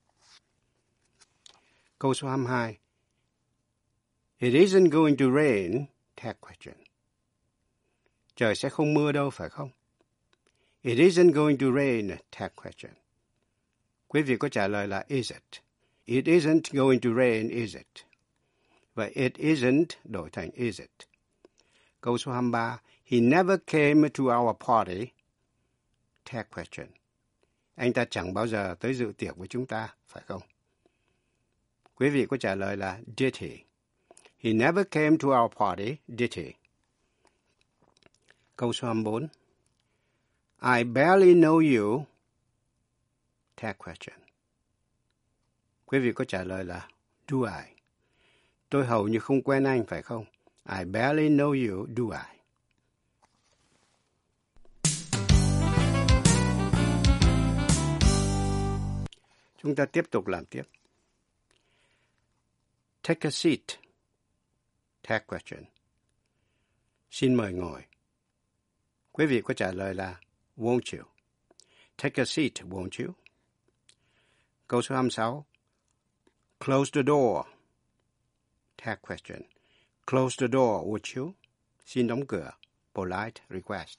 Câu số hai mươi hai. It isn't going to rain. Tag question. Trời sẽ không mưa đâu phải không? It isn't going to rain. Tag question. Quý vị có trả lời là is it? It isn't going to rain, is it? Vậy it isn't đổi thành is it? Câu số hai mươi ba. He never came to our party. Tag question. Anh ta chẳng bao giờ tới dự tiệc với chúng ta, phải không? Quý vị có trả lời là did he? He never came to our party, did he? Câu số hai mươi bốn. I barely know you. Tag question. Quý vị có trả lời là do I? Tôi hầu như không quen anh, phải không? I barely know you, do I? Chúng ta tiếp tục làm tiếp. Take a seat. Tag question. Xin mời ngồi. Quý vị có trả lời là won't you? Take a seat, won't you? Câu số hai mươi sáu. Close the door. Tag question. Close the door, would you? Xin đóng cửa. Polite request.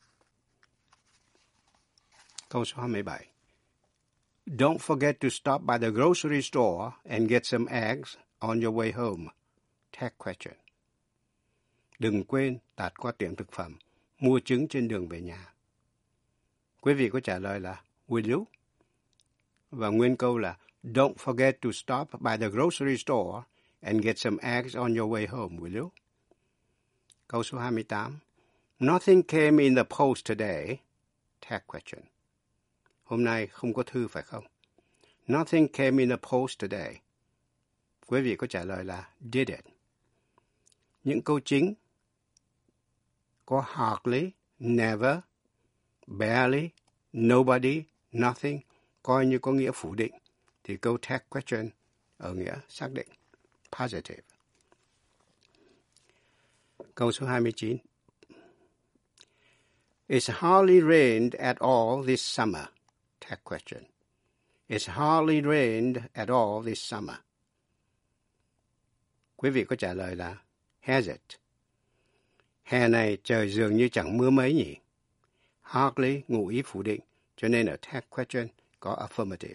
Câu số hai mươi bảy. Don't forget to stop by the grocery store and get some eggs on your way home. Tag question. Đừng quên tạt qua tiệm thực phẩm, mua trứng trên đường về nhà. Quý vị có trả lời là will you? Và nguyên câu là don't forget to stop by the grocery store and get some eggs on your way home, will you? Câu số hai mươi tám. Nothing came in the post today. Tag question. Hôm nay không có thư phải không? Nothing came in the post today. Quý vị có trả lời là did it. Những câu chính có hardly, never, barely, nobody, nothing coi như có nghĩa phủ định thì câu tag question ở nghĩa xác định, positive. Câu số hai mươi chín. It's hardly rained at all this summer. Tag question. It's hardly rained at all this summer. Quý vị có trả lời là has it. Hè này trời dường như chẳng mưa mấy nhỉ? Hardly ngụ ý phủ định, cho nên ở tag question có affirmative.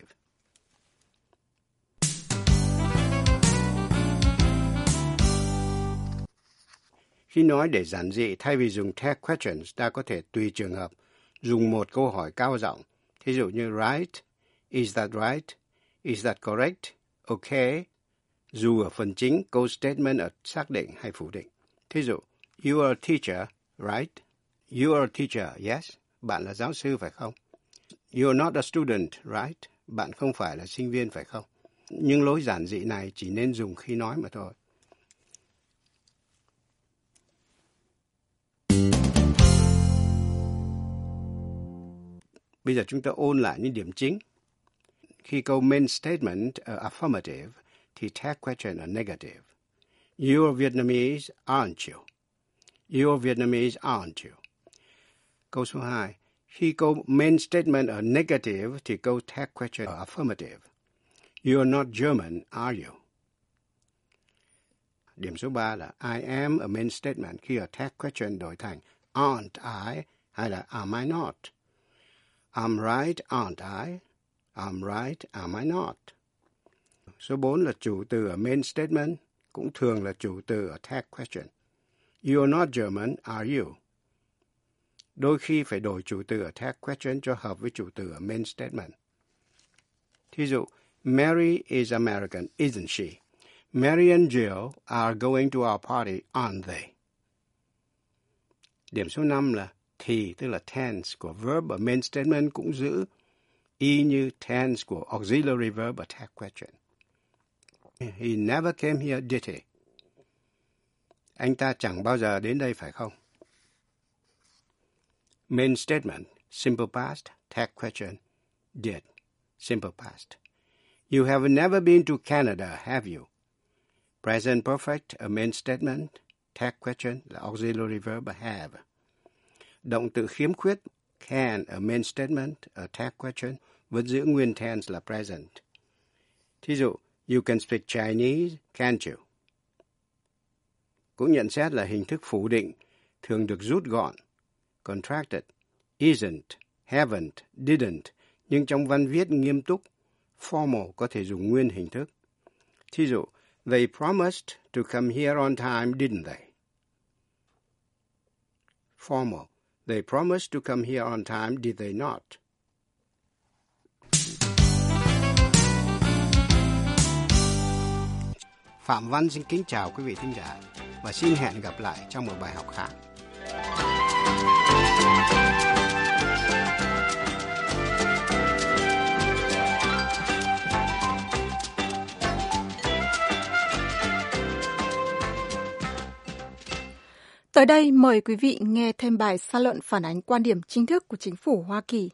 Khi nói để giản dị, thay vì dùng tag questions, ta có thể tùy trường hợp dùng một câu hỏi cao giọng. Thí dụ như right, is that right, is that correct, okay. Dù ở phần chính, câu statement ở xác định hay phủ định. Thí dụ, you are a teacher, right? You are a teacher, yes. Bạn là giáo sư phải không? You are not a student, right? Bạn không phải là sinh viên phải không? Nhưng lối giản dị này chỉ nên dùng khi nói mà thôi. Bây giờ chúng ta ôn lại những điểm chính. Khi câu main statement uh, affirmative thì tag question là negative. You are Vietnamese, aren't you? You are Vietnamese, aren't you? Câu số hai. Khi câu main statement ở negative thì câu tag question ở affirmative. You are not German, are you? Điểm số ba là I am a main statement khi ở tag question đổi thành aren't I hay là am I not? I'm right, aren't I? I'm right, am I not? Số bốn là chủ từ ở main statement, cũng thường là chủ từ ở tag question. You are not German, are you? Đôi khi phải đổi chủ từ ở tag question cho hợp với chủ từ ở main statement. Thí dụ, Mary is American, isn't she? Mary and Jill are going to our party, aren't they? Điểm số năm là thì, tức là tense của verb ở main statement cũng giữ y như tense của auxiliary verb ở tag question. He never came here, did he? Anh ta chẳng bao giờ đến đây phải không? Main statement, simple past, tag question, did, simple past. You have never been to Canada, have you? Present perfect, a main statement, tag question là auxiliary verb have. Động từ khiếm khuyết, can, a main statement, a tag question, vẫn giữ nguyên tense là present. Thí dụ, you can speak Chinese, can't you? Cũng nhận xét là hình thức phủ định thường được rút gọn, contracted, isn't, haven't, didn't, nhưng trong văn viết nghiêm túc, formal có thể dùng nguyên hình thức. Thí dụ, they promised to come here on time, didn't they? Formal, they promised to come here on time, did they not? Phạm Văn xin kính chào quý vị thính giả và xin hẹn gặp lại trong một bài học khác. Tới đây mời quý vị nghe thêm bài xã luận phản ánh quan điểm chính thức của chính phủ Hoa Kỳ.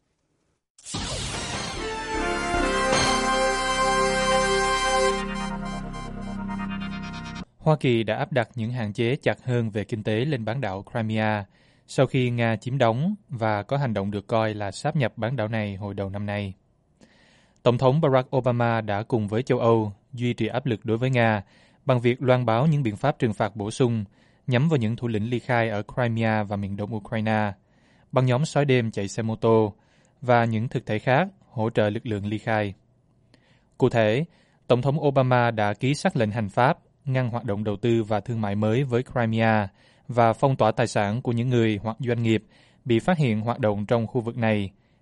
Hoa Kỳ đã áp đặt những hạn chế chặt hơn về kinh tế lên bán đảo Crimea sau khi Nga chiếm đóng và có hành động được coi là sáp nhập bán đảo này hồi đầu năm nay. Tổng thống Barack Obama đã cùng với châu Âu duy trì áp lực đối với Nga bằng việc loan báo những biện pháp trừng phạt bổ sung nhắm vào những thủ lĩnh ly khai ở Crimea và miền đông Ukraine, băng nhóm sói đêm chạy xe mô tô và những thực thể khác hỗ trợ lực lượng ly khai. Cụ thể, Tổng thống Obama đã ký sắc lệnh hành pháp ngăn hoạt động đầu tư và thương mại mới với Crimea và phong tỏa tài sản của những người hoặc doanh nghiệp bị phát hiện hoạt động trong khu vực này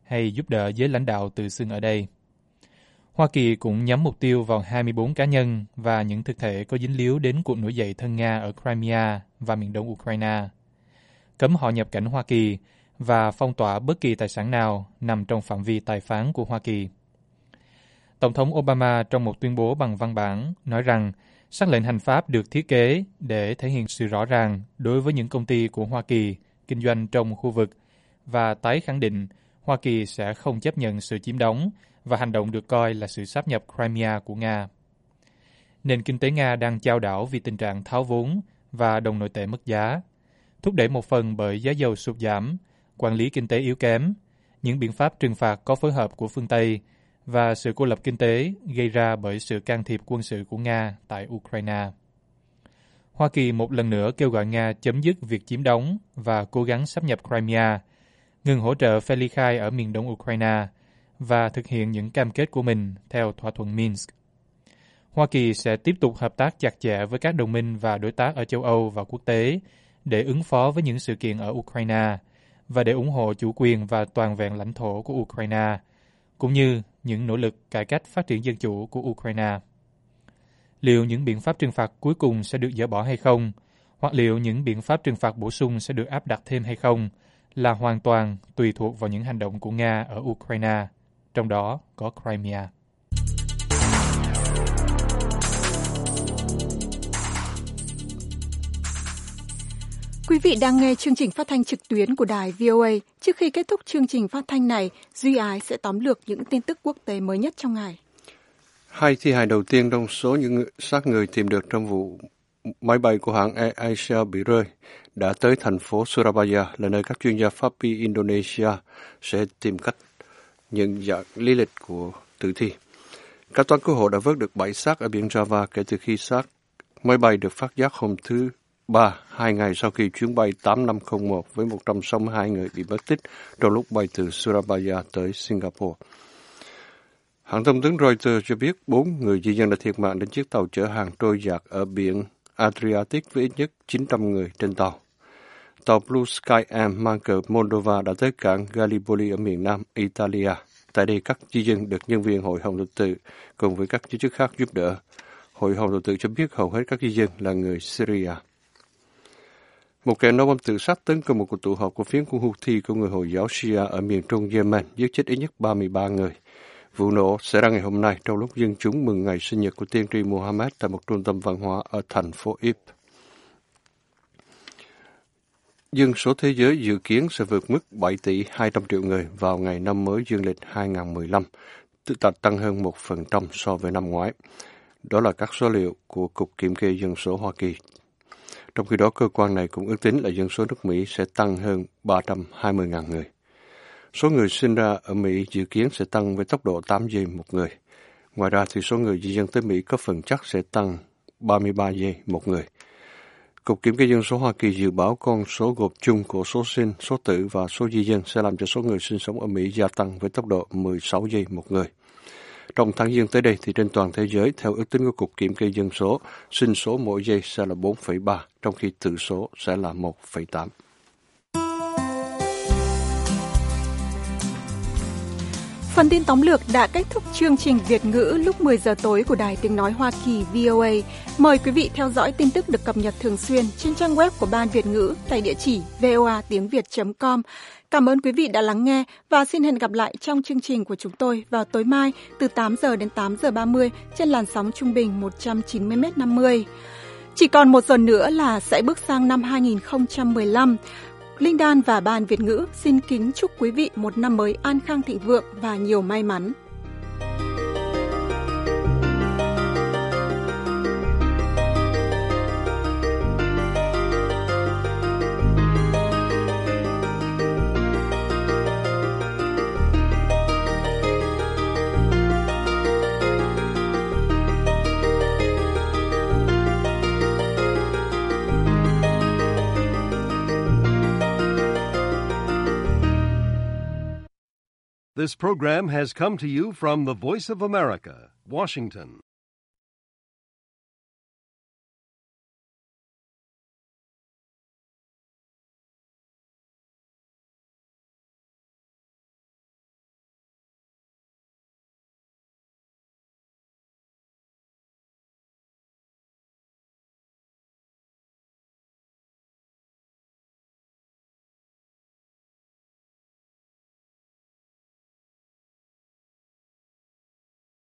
hay giúp đỡ giới lãnh đạo tự xưng ở đây. Hoa Kỳ cũng nhắm mục tiêu vào hai mươi bốn cá nhân và những thực thể có dính líu đến cuộc nổi dậy thân Nga ở Crimea và miền đông Ukraine, cấm họ nhập cảnh Hoa Kỳ và phong tỏa bất kỳ tài sản nào nằm trong phạm vi tài phán của Hoa Kỳ. Tổng thống Obama trong một tuyên bố bằng văn bản nói rằng sắc lệnh hành pháp được thiết kế để thể hiện sự rõ ràng đối với những công ty của Hoa Kỳ kinh doanh trong khu vực và tái khẳng định Hoa Kỳ sẽ không chấp nhận sự chiếm đóng và hành động được coi là sự sáp nhập Crimea của Nga. Nền kinh tế Nga đang chao đảo vì tình trạng tháo vốn và đồng nội tệ mất giá, thúc đẩy một phần bởi giá dầu sụt giảm, quản lý kinh tế yếu kém, những biện pháp trừng phạt có phối hợp của phương Tây và sự cô lập kinh tế gây ra bởi sự can thiệp quân sự của Nga tại Ukraine. Hoa Kỳ một lần nữa kêu gọi Nga chấm dứt việc chiếm đóng và cố gắng sáp nhập Crimea, ngừng hỗ trợ phe ly khai ở miền đông Ukraine và thực hiện những cam kết của mình theo thỏa thuận Minsk. Hoa Kỳ sẽ tiếp tục hợp tác chặt chẽ với các đồng minh và đối tác ở châu Âu và quốc tế để ứng phó với những sự kiện ở Ukraine và để ủng hộ chủ quyền và toàn vẹn lãnh thổ của Ukraine, cũng như những nỗ lực cải cách phát triển dân chủ của Ukraine. Liệu những biện pháp trừng phạt cuối cùng sẽ được dỡ bỏ hay không, hoặc liệu những biện pháp trừng phạt bổ sung sẽ được áp đặt thêm hay không, là hoàn toàn tùy thuộc vào những hành động của Nga ở Ukraine, trong đó có Crimea. Quý vị đang nghe chương trình phát thanh trực tuyến của đài vê o a. Trước khi kết thúc chương trình phát thanh này, Duy Ái sẽ tóm lược những tin tức quốc tế mới nhất trong ngày. Hai thi hài đầu tiên trong số những xác người tìm được trong vụ máy bay của hãng Air Asia bị rơi đã tới thành phố Surabaya, là nơi các chuyên gia pháp y Indonesia sẽ tìm cách nhận dạng lý lịch của tử thi. Các toán cứu hộ đã vớt được bảy xác ở biển Java kể từ khi xác máy bay được phát giác hôm thứ Ba, hai ngày sau khi chuyến bay tám năm không một với một trăm sáu mươi hai người bị mất tích trong lúc bay từ Surabaya tới Singapore. Hãng thông tấn Reuters cho biết bốn người di dân đã thiệt mạng trên chiếc tàu chở hàng trôi dạt ở biển Adriatic với ít nhất chín trăm người trên tàu. Tàu Blue Sky M mang cờ Moldova đã tới cảng Gallipoli ở miền nam Italia. Tại đây, các di dân được nhân viên Hội Hồng Thập Tự cùng với các giới chức khác giúp đỡ. Hội Hồng Thập Tự cho biết hầu hết các di dân là người Syria. Một kẻ nổ bom tự sát tấn công một cuộc tụ họp của phiến quân Houthi của người Hồi giáo Shia ở miền trung Yemen, giết chết ít nhất ba mươi ba người. Vụ nổ xảy ra ngày hôm nay trong lúc dân chúng mừng ngày sinh nhật của tiên tri Muhammad tại một trung tâm văn hóa ở thành phố Ib. Dân số thế giới dự kiến sẽ vượt mức bảy tỷ hai trăm triệu người vào ngày năm mới dương lịch hai nghìn không trăm mười lăm, tức là tăng hơn một phần trăm so với năm ngoái. Đó là các số liệu của Cục Kiểm kê Dân số Hoa Kỳ. Trong khi đó, cơ quan này cũng ước tính là dân số nước Mỹ sẽ tăng hơn ba trăm hai mươi nghìn người. Số người sinh ra ở Mỹ dự kiến sẽ tăng với tốc độ tám giây một người. Ngoài ra, thì số người di dân tới Mỹ có phần chắc sẽ tăng ba mươi ba giây một người. Cục Kiểm kê Dân số Hoa Kỳ dự báo con số gộp chung của số sinh, số tử và số di dân sẽ làm cho số người sinh sống ở Mỹ gia tăng với tốc độ mười sáu giây một người. Trong tháng Giêng tới đây, thì trên toàn thế giới, theo ước tính của Cục Kiểm kê Dân số, sinh số mỗi giây sẽ là bốn phẩy ba, trong khi tử số sẽ là một phẩy tám. Phần tin tóm lược đã kết thúc chương trình Việt ngữ lúc mười giờ tối của Đài Tiếng Nói Hoa Kỳ vê o a. Mời quý vị theo dõi tin tức được cập nhật thường xuyên trên trang web của Ban Việt ngữ tại địa chỉ voa tiếng việt chấm com. Cảm ơn quý vị đã lắng nghe và xin hẹn gặp lại trong chương trình của chúng tôi vào tối mai từ tám giờ đến tám giờ ba mươi trên làn sóng trung bình một trăm chín mươi mét năm mươi. Chỉ còn một giờ nữa là sẽ bước sang năm hai nghìn không trăm mười lăm. Linh Đan và Ban Việt ngữ xin kính chúc quý vị một năm mới an khang thịnh vượng và nhiều may mắn. This program has come to you from the Voice of America, Washington.